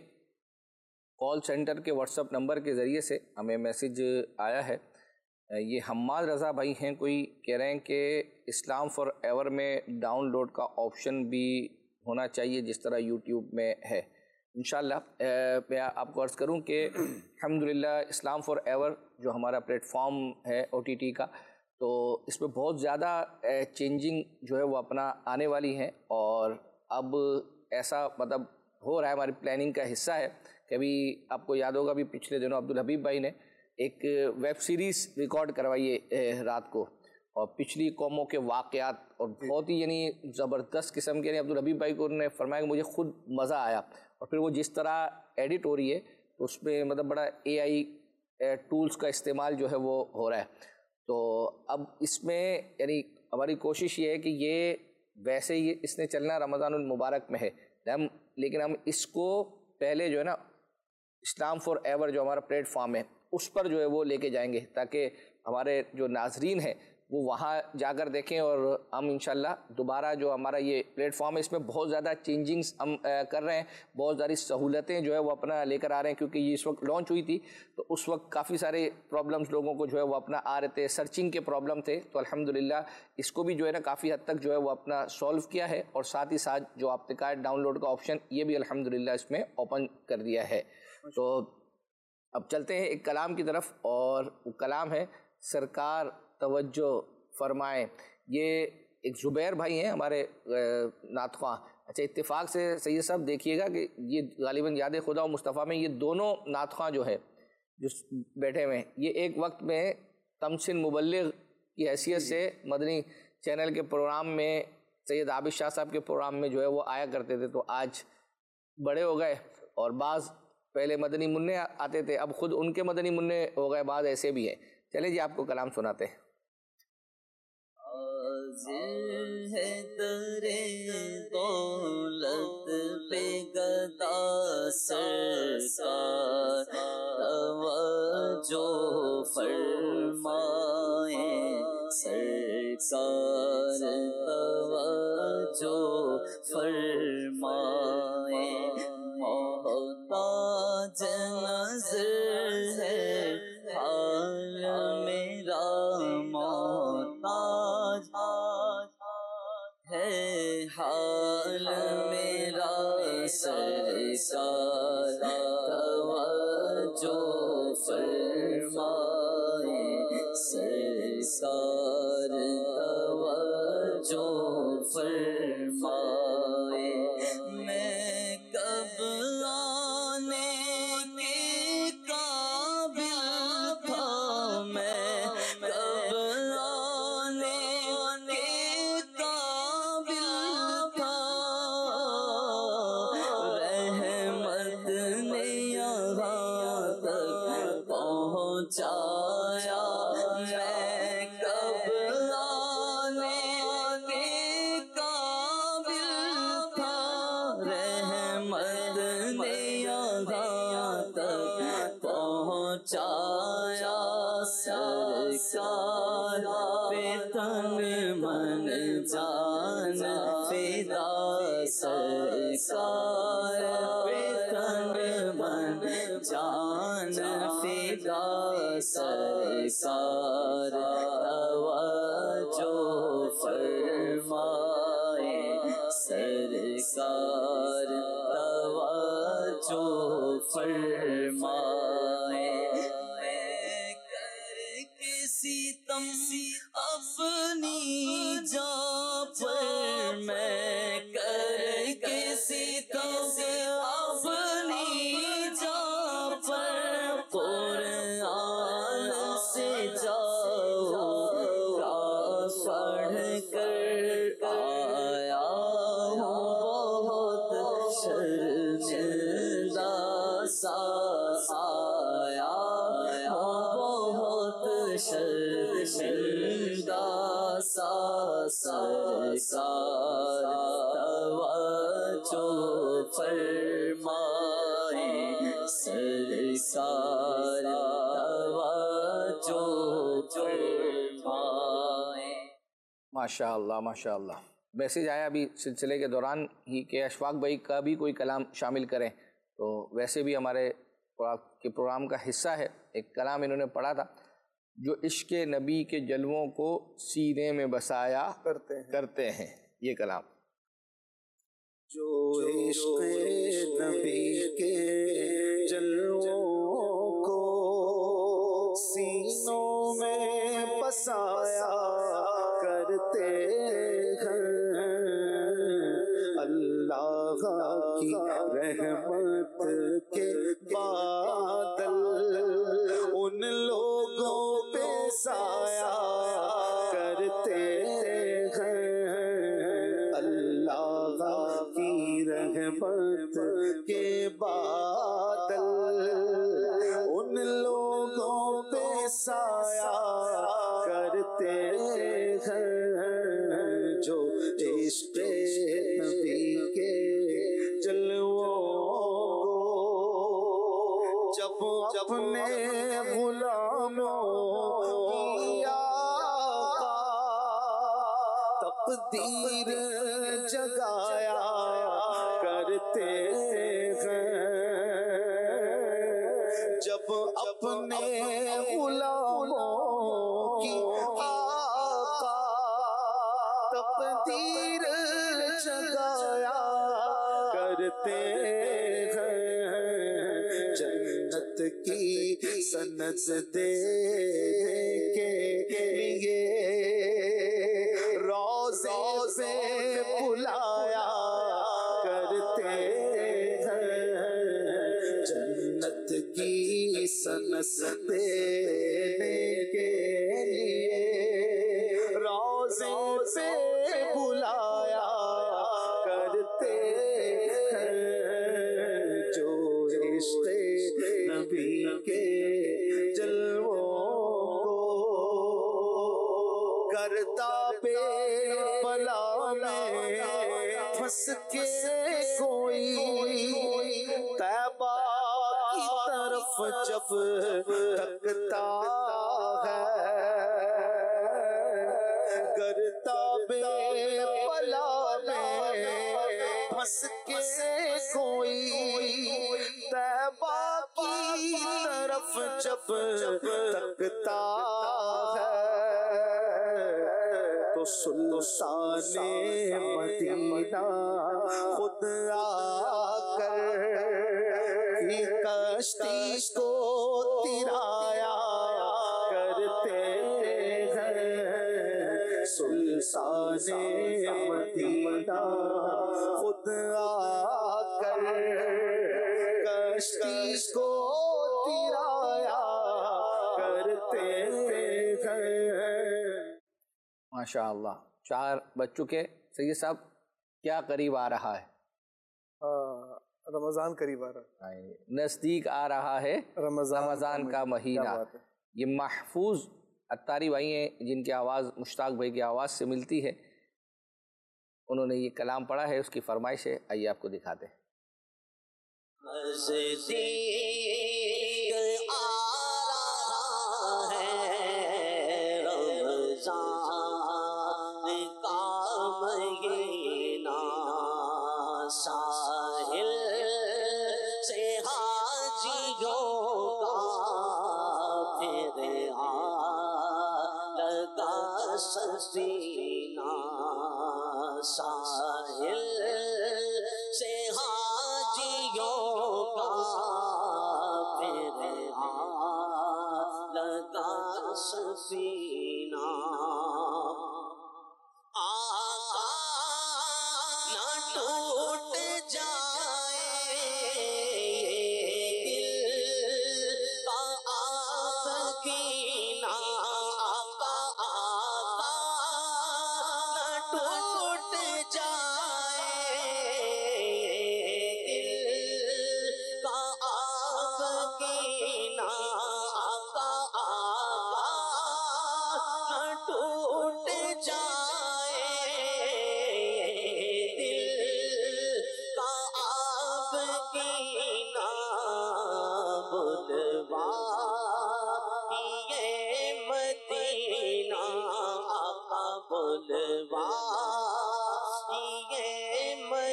کال سینٹر کے واٹس اپ نمبر کے ذریعے سے ہمیں میسیج آیا ہے. یہ حماد رضا بھائی ہیں, کوئی کہہ رہے ہیں کہ اسلام فار ایور میں ڈاؤن لوڈ کا آپشن بھی ہونا چاہیے جس طرح یوٹیوب میں ہے. انشاءاللہ میں آپ کو عرض کروں کہ الحمدللہ اسلام فار ایور جو ہمارا پلیٹ فارم ہے او ٹی ٹی کا, تو اس میں بہت زیادہ چینجنگ جو ہے وہ اپنا آنے والی ہیں, اور اب ایسا مطلب ہو رہا ہے, ہماری پلاننگ کا حصہ ہے. کبھی آپ کو یاد ہوگا بھی پچھلے دنوں عبدالحبیب بھائی نے ایک ویب سیریز ریکارڈ کروائی ہے رات کو, اور پچھلی قوموں کے واقعات, اور بہت ہی یعنی زبردست قسم کے, یعنی عبدالحبیب بھائی کو انہوں نے فرمایا کہ مجھے خود مزہ آیا. اور پھر وہ جس طرح ایڈٹ ہو رہی ہے تو اس میں مطلب بڑا اے آئی ٹولز کا استعمال جو ہے وہ ہو رہا ہے. تو اب اس میں یعنی ہماری کوشش یہ ہے کہ یہ ویسے ہی اس نے چلنا رمضان المبارک میں ہے, ہم لیکن ہم اس کو پہلے جو ہے نا اسلام فار ایور جو ہمارا پلیٹ فارم ہے اس پر جو ہے وہ لے کے جائیں گے, تاکہ ہمارے جو ناظرین ہیں وہ وہاں جا کر دیکھیں. اور ہم انشاءاللہ دوبارہ جو ہمارا یہ پلیٹ فارم ہے اس میں بہت زیادہ چینجنگز ہم کر رہے ہیں, بہت ساری سہولتیں جو ہے وہ اپنا لے کر آ رہے ہیں, کیونکہ یہ اس وقت لانچ ہوئی تھی تو اس وقت کافی سارے پرابلمز لوگوں کو جو ہے وہ اپنا آ رہے تھے, سرچنگ کے پرابلم تھے. تو الحمدللہ اس کو بھی جو ہے نا کافی حد تک جو ہے وہ اپنا سولو کیا ہے, اور ساتھ ہی ساتھ جو آپ نے کہا ڈاؤن لوڈ کا آپشن یہ بھی الحمدللہ اس میں اوپن کر دیا ہے. تو اب چلتے ہیں ایک کلام کی طرف, اور وہ کلام ہے سرکار توجہ فرمائیں. یہ ایک زبیر بھائی ہیں ہمارے نعت خواں. اچھا اتفاق سے سید صاحب دیکھیے گا کہ یہ غالباً یاد خدا و مصطفیٰ میں یہ دونوں نعت خواں جو ہے جو بیٹھے ہوئے ہیں, یہ ایک وقت میں تمسن مبلغ کی حیثیت سے مدنی چینل کے پروگرام میں سید عابد شاہ صاحب کے پروگرام میں جو ہے وہ آیا کرتے تھے. تو آج بڑے ہو گئے, اور بعض پہلے مدنی منع آتے تھے, اب خود ان کے مدنی منع ہو گئے, بعض ایسے بھی ہیں. چلیں جی آپ کو کلام سناتے ہیں. حاضر ہے درے دولت پہ گدا سرکار توجہ فرمائیں, سرکار توجہ فرمائیں, محتاج نظر ہے حال میرا, محتاج ہے حال میرا, سرکار توجہ فرمائیں, سرکار توجہ فرمائیں. میں کب آنے کے قابل تھا, میں کب آنے کے قابل تھا, رحمت نے یہاں تک پہنچایا. میں کب آنے کے قابل تھا, رحمت نے یہاں تک پہنچایا. سرکار پہ تن من جان فدا, سرکار پہ تن من جان فدا, سرکار توجہ فرمائیں, سرکار توجہ فرمائیں. میں کر کے ستم اپنی جان پر, میں کر کے ستم اپنی جان پر, قرآن سے جاؤ کا پڑھ کر آیا ہوں بہت شرمندہ سا, آیا ہوں بہت شرمندہ سا, سرکار توجہ فرمائیں, سرکار توجہ فرمائیں. ماشاء اللہ ماشاء اللہ. मैसेज आया अभी सिलसिले के दौरान ही कि अशफाक भाई का भी कोई कलाम शामिल करें, तो वैसे भी हमारे के प्रोग्राम का हिस्सा है। एक कलाम इन्होंने पढ़ा था, जो इश्क़ नबी के जलवों को सीने में बसाया करते हैं करते हैं ये कलाम। जो इश्क़ नबी के जलवों को सीनों में बसाया करते हैं, अल्लाह की रहमत के बादल उन लोगों पे साया करते हैं, अल्लाह की रहमत के बादल उन लोगों पे साया करते हैं, जो इश्क़ नबी के जलवों को जब अपने गुलामों की आका तकदीर जगाया करते हैं, जब अपने गुलामों की आका तकदीर जगाया करते हैं, जन्नत की सनत देने के लिए रोज़े पे बुलाया करते हैं, जन्नत की सनत देने के लिए रोज़े पे बुलाया करते हैं, जो इश्क़ नबी के जलवों को करता पे बला में फंस के कोई तैबा की तरफ जब तकता है, करता बे बला में फंस के कोई तैबा की तरफ जब तकता है, तो सुल्ताने मदीना खुद आकर की कश्ती को तिराया करते हैं, सुल्ताने मदीना खुद आकर कश्ती को तिराया करते हैं। माशा अल्लाह, चार बज चुके। सैयद साहब, क्या करीब आ रहा है? रमज़ान करीब आ रहा है, नज़दीक आ रहा है रमज़ान, रमज़ान का महीना। ये महफूज अत्तारी भाई हैं जिनकी आवाज़ मुश्ताक भाई की आवाज़ से मिलती है, उन्होंने ये कलाम पढ़ा है, उसकी फरमाइश है, आइए आपको दिखाते हैं। साहिल से हाजियों का फिर आ लगा सफीना, साहिल से हाजियों का फिर आ लगा सफीना।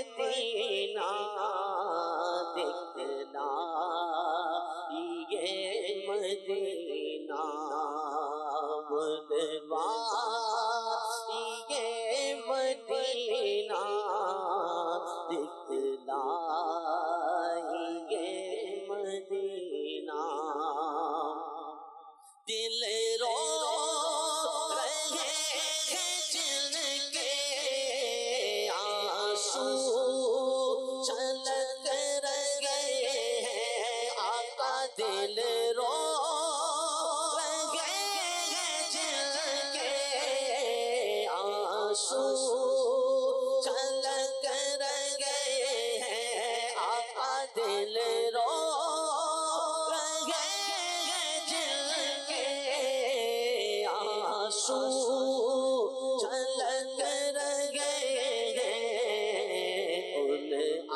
مدینہ دکھلا یہ مدینہ بلوا یہ مدینہ دکھلا یہ مدینہ دل رو رہے ہیں جن کے آنسو چھلک رہے ہیں آقا دل رو رہے ہیں جن کے آنسو چھلک رہے ہیں آقا دل رو چھلک رہے ہیں ان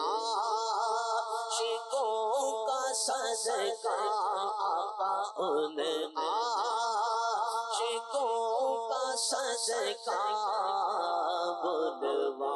عاشقوں کا صدقہ آقا ان عاشقوں کا صدقہ بلوا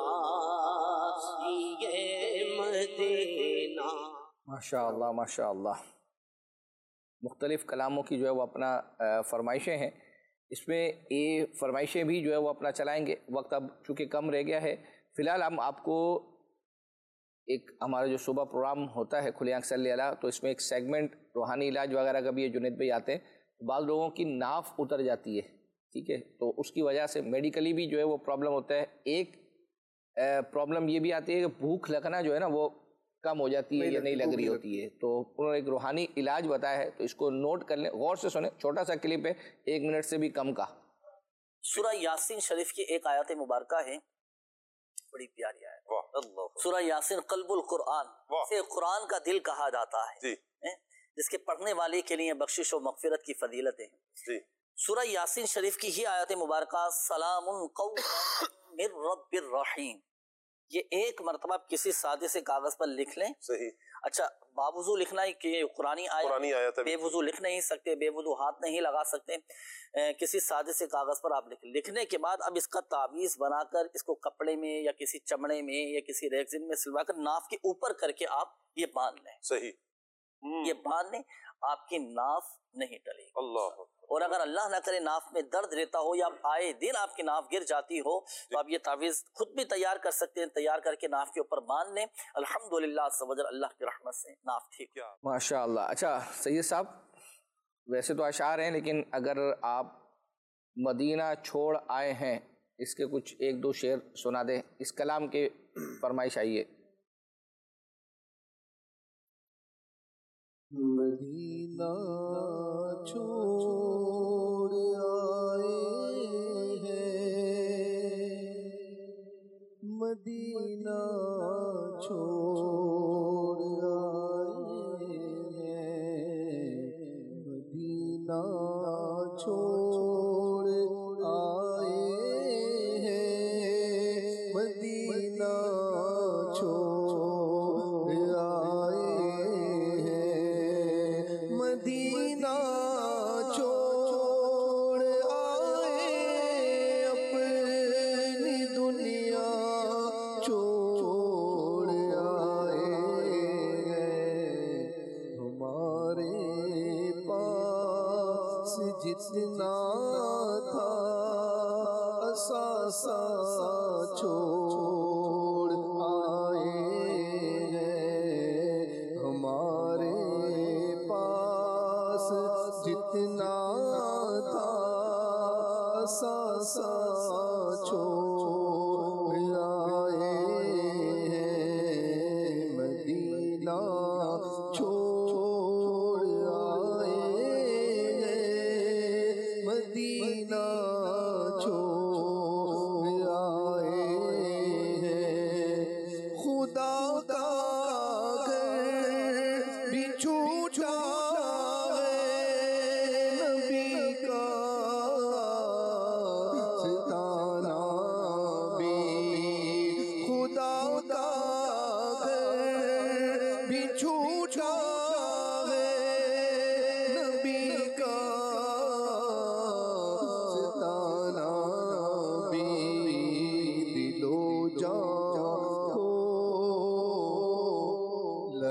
یہ مدینہ. ماشاء اللہ ماشاء اللہ. مختلف کلاموں کی جو ہے وہ اپنا فرمائشیں ہیں. اس میں یہ فرمائشیں بھی جو ہے وہ اپنا چلائیں گے. وقت اب چونکہ کم رہ گیا ہے. فی الحال ہم آپ کو ایک ہمارا جو صبح پروگرام ہوتا ہے کھلی آنکھ صلی اللہ، تو اس میں ایک سیگمنٹ روحانی علاج وغیرہ کا بھی یہ جنید بھائی آتے ہیں. بعض لوگوں کی ناف اتر جاتی ہے، ٹھیک ہے، تو اس کی وجہ سے میڈیکلی بھی جو ہے وہ پرابلم ہوتا ہے. ایک پرابلم یہ بھی آتی ہے کہ بھوک لگنا جو ہے نا وہ کم ہو جاتی ہے یا نہیں لگ رہی ہوتی ہے. تو انہوں نے ایک روحانی علاج بتایا ہے، تو اس کو نوٹ کر لیں، غور سے سنیں. چھوٹا سا کلپ ہے، ایک منٹ سے بھی کم کا. سورہ یاسین شریف کی ایک آیت مبارکہ ہے، بڑی پیاری آیت. سورہ یاسین قلب القرآن، اسے قرآن کا دل کہا جاتا ہے، جس کے پڑھنے والے کے لیے بخشش و مغفرت کی فضیلتیں ہیں. سورہ یاسین شریف کی ہی آیت مبارکہ سلام قولا من رب الرحیم، یہ ایک مرتبہ کسی سادے سے کاغذ پر لکھ لیں. صحیح. اچھا، باوضو لکھنا ہے کہ قرآنی آیت، بے وضو لکھ نہیں سکتے، بے وضو ہاتھ نہیں لگا سکتے. کسی سادے سے کاغذ پر آپ لکھ لکھنے کے بعد اب اس کا تعویذ بنا کر اس کو کپڑے میں یا کسی چمڑے میں یا کسی ریگزین میں سلوا کر ناف کے اوپر کر کے آپ یہ باندھ لیں. صحیح. یہ باندھ لیں، آپ کی ناف نہیں ٹلے گی. اللہ. اور اگر اللہ نہ کرے ناف میں درد رہتا ہو یا آئے دن آپ کی ناف گر جاتی ہو تو آپ یہ تعویذ خود بھی تیار کر سکتے ہیں. تیار کر کے ناف کے اوپر باندھ لیں. الحمدللہ سبحان اللہ کی رحمت سے ناف ٹھیک. ماشاء اللہ. اچھا سید صاحب، ویسے تو اشعار ہیں، لیکن اگر آپ مدینہ چھوڑ آئے ہیں اس کے کچھ ایک دو شعر سنا دیں. اس کلام کے فرمائش آئیے. مدینہ چھوڑ آئے ہیں، مدینہ چھوڑ آئے ہیں، مدینہ چھوڑ آئے ہیں، مدینہ چھوڑ آئے مدینہ چھوڑ آئے، اپنی دنیا چھوڑ آئے ہیں. ہمارے پاس جتنا تھا اثاثہ چھوڑ آئے ہیں. ہمارے جتنا تھا اثاثہ چھوڑ آئے ہیں. مدینہ چھوڑ آئے ہیں، مدینہ چھوڑ آئے ہیں. خدا کا گھر بھی چھوٹا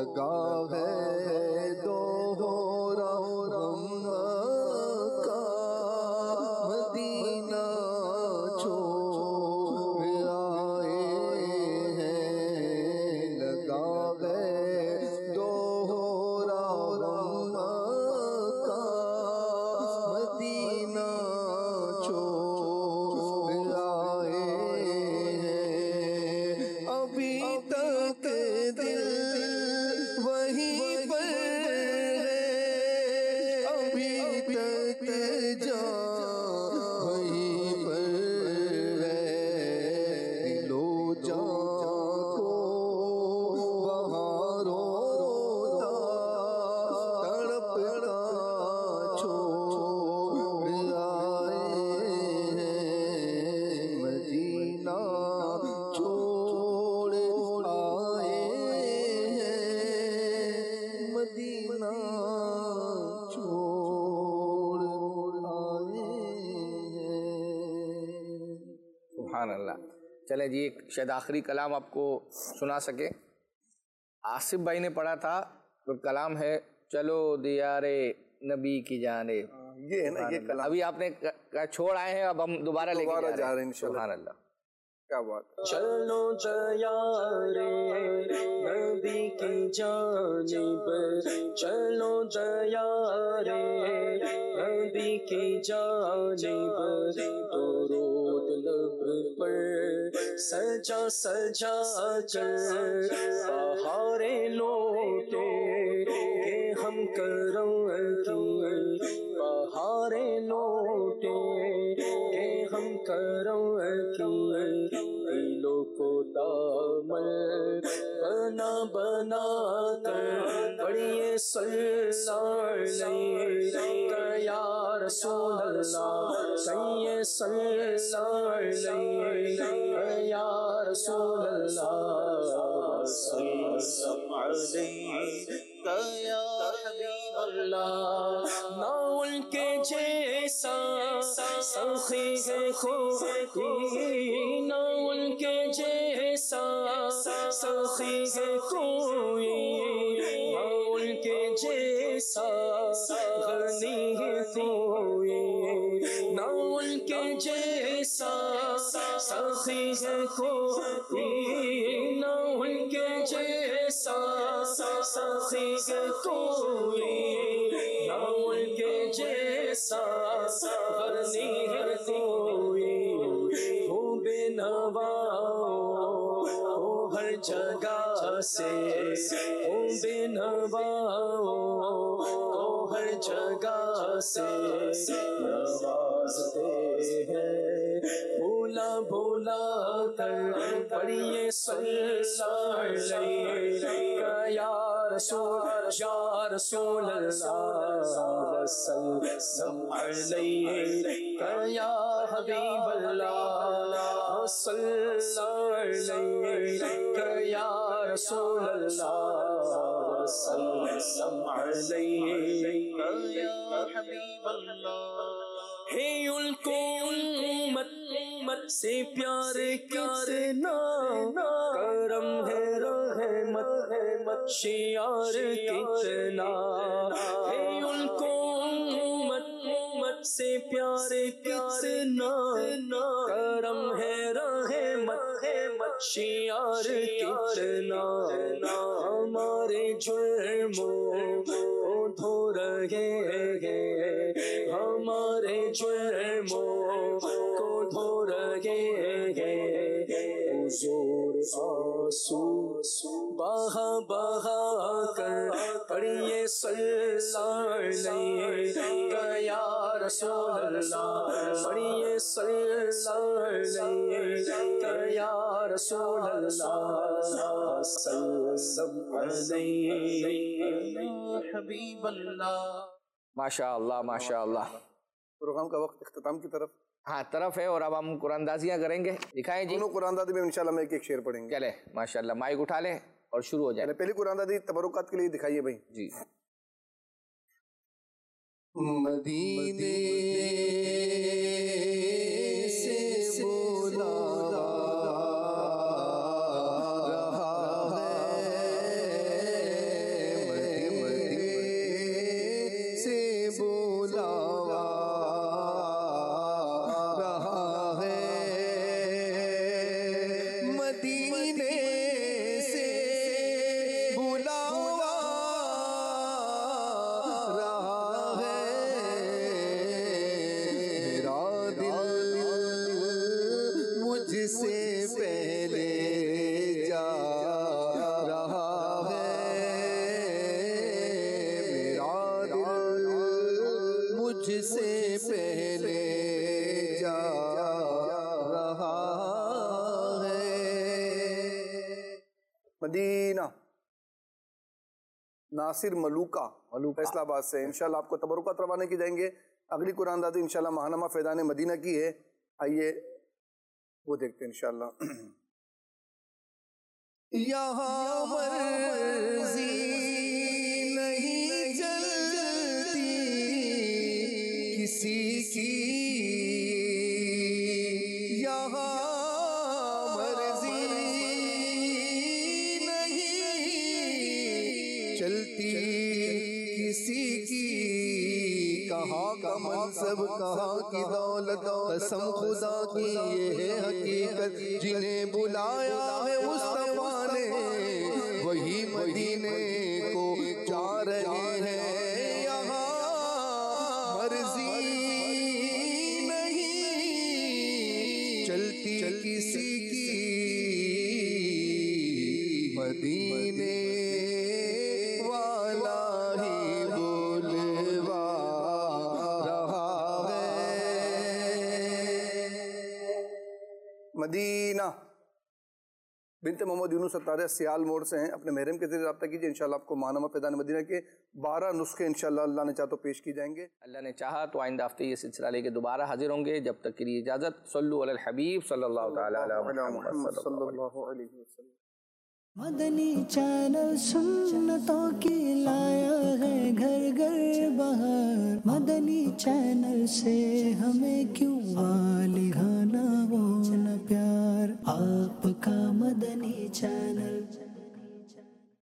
لگا ہے دوہرا غم کا مدینہ چھوڑ آئے ہیں، لگا ہے دوہرا غم کا مدینہ چھوڑ آئے ہیں، ابھی تک دل وہیں پر ہے، ابھی تک جان وہیں پر ہے، دل و جان کو وہاں روتا تڑپتا چھوڑ آئے ہیں، مدینہ چھوڑ آئے ہیں، مدینہ چھوڑ آئے ہیں۔ سبحان اللہ۔ چلیں جی ایک شاید آخری کلام آپ کو سنا سکے۔ آصف بھائی نے پڑھا تھا تو کلام ہے چلو دیار نبی کی جانب، یہ ہے نا یہ کلام، ابھی آپ نے چھوڑ آئے ہیں، اب ہم دوبارہ لے کے دوبارہ جا جا رہے رہے ہیں۔ ہیں انشاءاللہ۔ سبحان اللہ، کیا بات ہے۔ چلو دیارے نبی کی جانب، چلو دیارے نبی کی جانب، درود لب پر سجا سجا کر بہاریں لوٹے کہ ہم کرم کی، بہاریں لوٹے کہ ہم کرم کی، دلوں کو دامن بنا بنا کر پڑھیے صلی علیہ یا رسول اللہ، کہیے صلی علیہ یا رسول اللہ، صلی علیہ یا حبیب اللہ، نہ ان کے جیسا سخی ہے کوئی، نہ ان کے جیسا سخی ہے کوئی، نہ ان کے جیسا غنی ہے کوئی، نہ ان کے جیسا سخی ہے کوئی، نہ ان کے جیسا سخی ہے کوئی، نہ ان کے جیسا غنی ہے کوئی، وہ بے نوا ہو ہر جگہ سے، وہ بے نوا ہو ہر جگہ سے نوازتے ہیں، بھولا بھولا کر پڑھیے صلی علیہ یا رسول یا رسول اللہ، صلی علیہ یا حبیب اللہ، صلی علیہ یا رسول اللہ، صلی علیہ یا حبیب اللہ۔ ہے ان کو امت امت سے پیار کتنا، کرم ہے رحمت رحمت شیار کتنا، ہے ان کو امت امت سے پیار کتنا، کرم ہے رحمت رحمت شیار کتنا، ہمارے جرموں کو دھو رہے ہیں، ہمارے جرموں کو دھو رہے ہیں، حضور آنسو بہا بہا کر پڑھیے صلی علیہ یا رسول اللہ، پڑھیے صلی علیہ یا رسول اللہ، صلی علیہ یا حبیب اللہ۔ ماشاء اللہ ماشاء اللہ۔ پروگرام کا وقت اختتام کی طرف ہاں طرف ہے، اور اب ہم قرآن اندازیاں کریں گے، دکھائیں جی۔ دونوں قرآن اندازی میں انشاءاللہ میں ایک ایک شعر پڑھیں گے۔ چلے ماشاءاللہ، مائک اٹھا لیں اور شروع ہو جائے۔ پہلی قرآن اندازی تبرکات کے لیے دکھائیے بھائی جی۔ مدینے سے بولا رہا ہے مدینہ ناصر ملوکا فیصلہ آباد سے انشاءاللہ آپ کو تبرکات روانہ کی جائیں گے. اگلی قرآن دادی انشاءاللہ ماہنامہ فیضان مدینہ کی ہے. آئیے وہ دیکھتے ہیں انشاءاللہ. یہاں مرضی نہیں چلتی کسی کی، یہاں مرضی نہیں چلتی کسی کی. کہاں کا منصب کہاں کی دولت، قسم خدا کی یہ ہے حقیقت. جنہیں بلایا ہے مصطفیٰ نے وہی مدینے کو جا رہے ہیں. یہاں مرضی نہیں چلتی کسی کی، مدینے والا ہی بولوا رہا ہے. مدینہ بنت محمد یونس ستارہ سیال موڑ سے ہیں. اپنے محرم کے ذریعے رابطہ کیجئے. انشاءاللہ آپ کو ماہنامہ فیضان مدینہ کے بارہ نسخے انشاءاللہ اللہ نے چاہا تو پیش کی جائیں گے. اللہ نے چاہا تو آئندہ ہفتے یہ سلسلہ لے کے دوبارہ حاضر ہوں گے. جب تک کے لیے اجازت. صلو علی الحبیب صلی اللہ تعالی علی محمد صلی اللہ علیہ وسلم. مدنی چینل سنتوں کی لایا ہے گھر گھر بہار. مدنی چینل سے ہمیں کیوں لگانا وہ نہ پیار. آپ کا مدنی چینل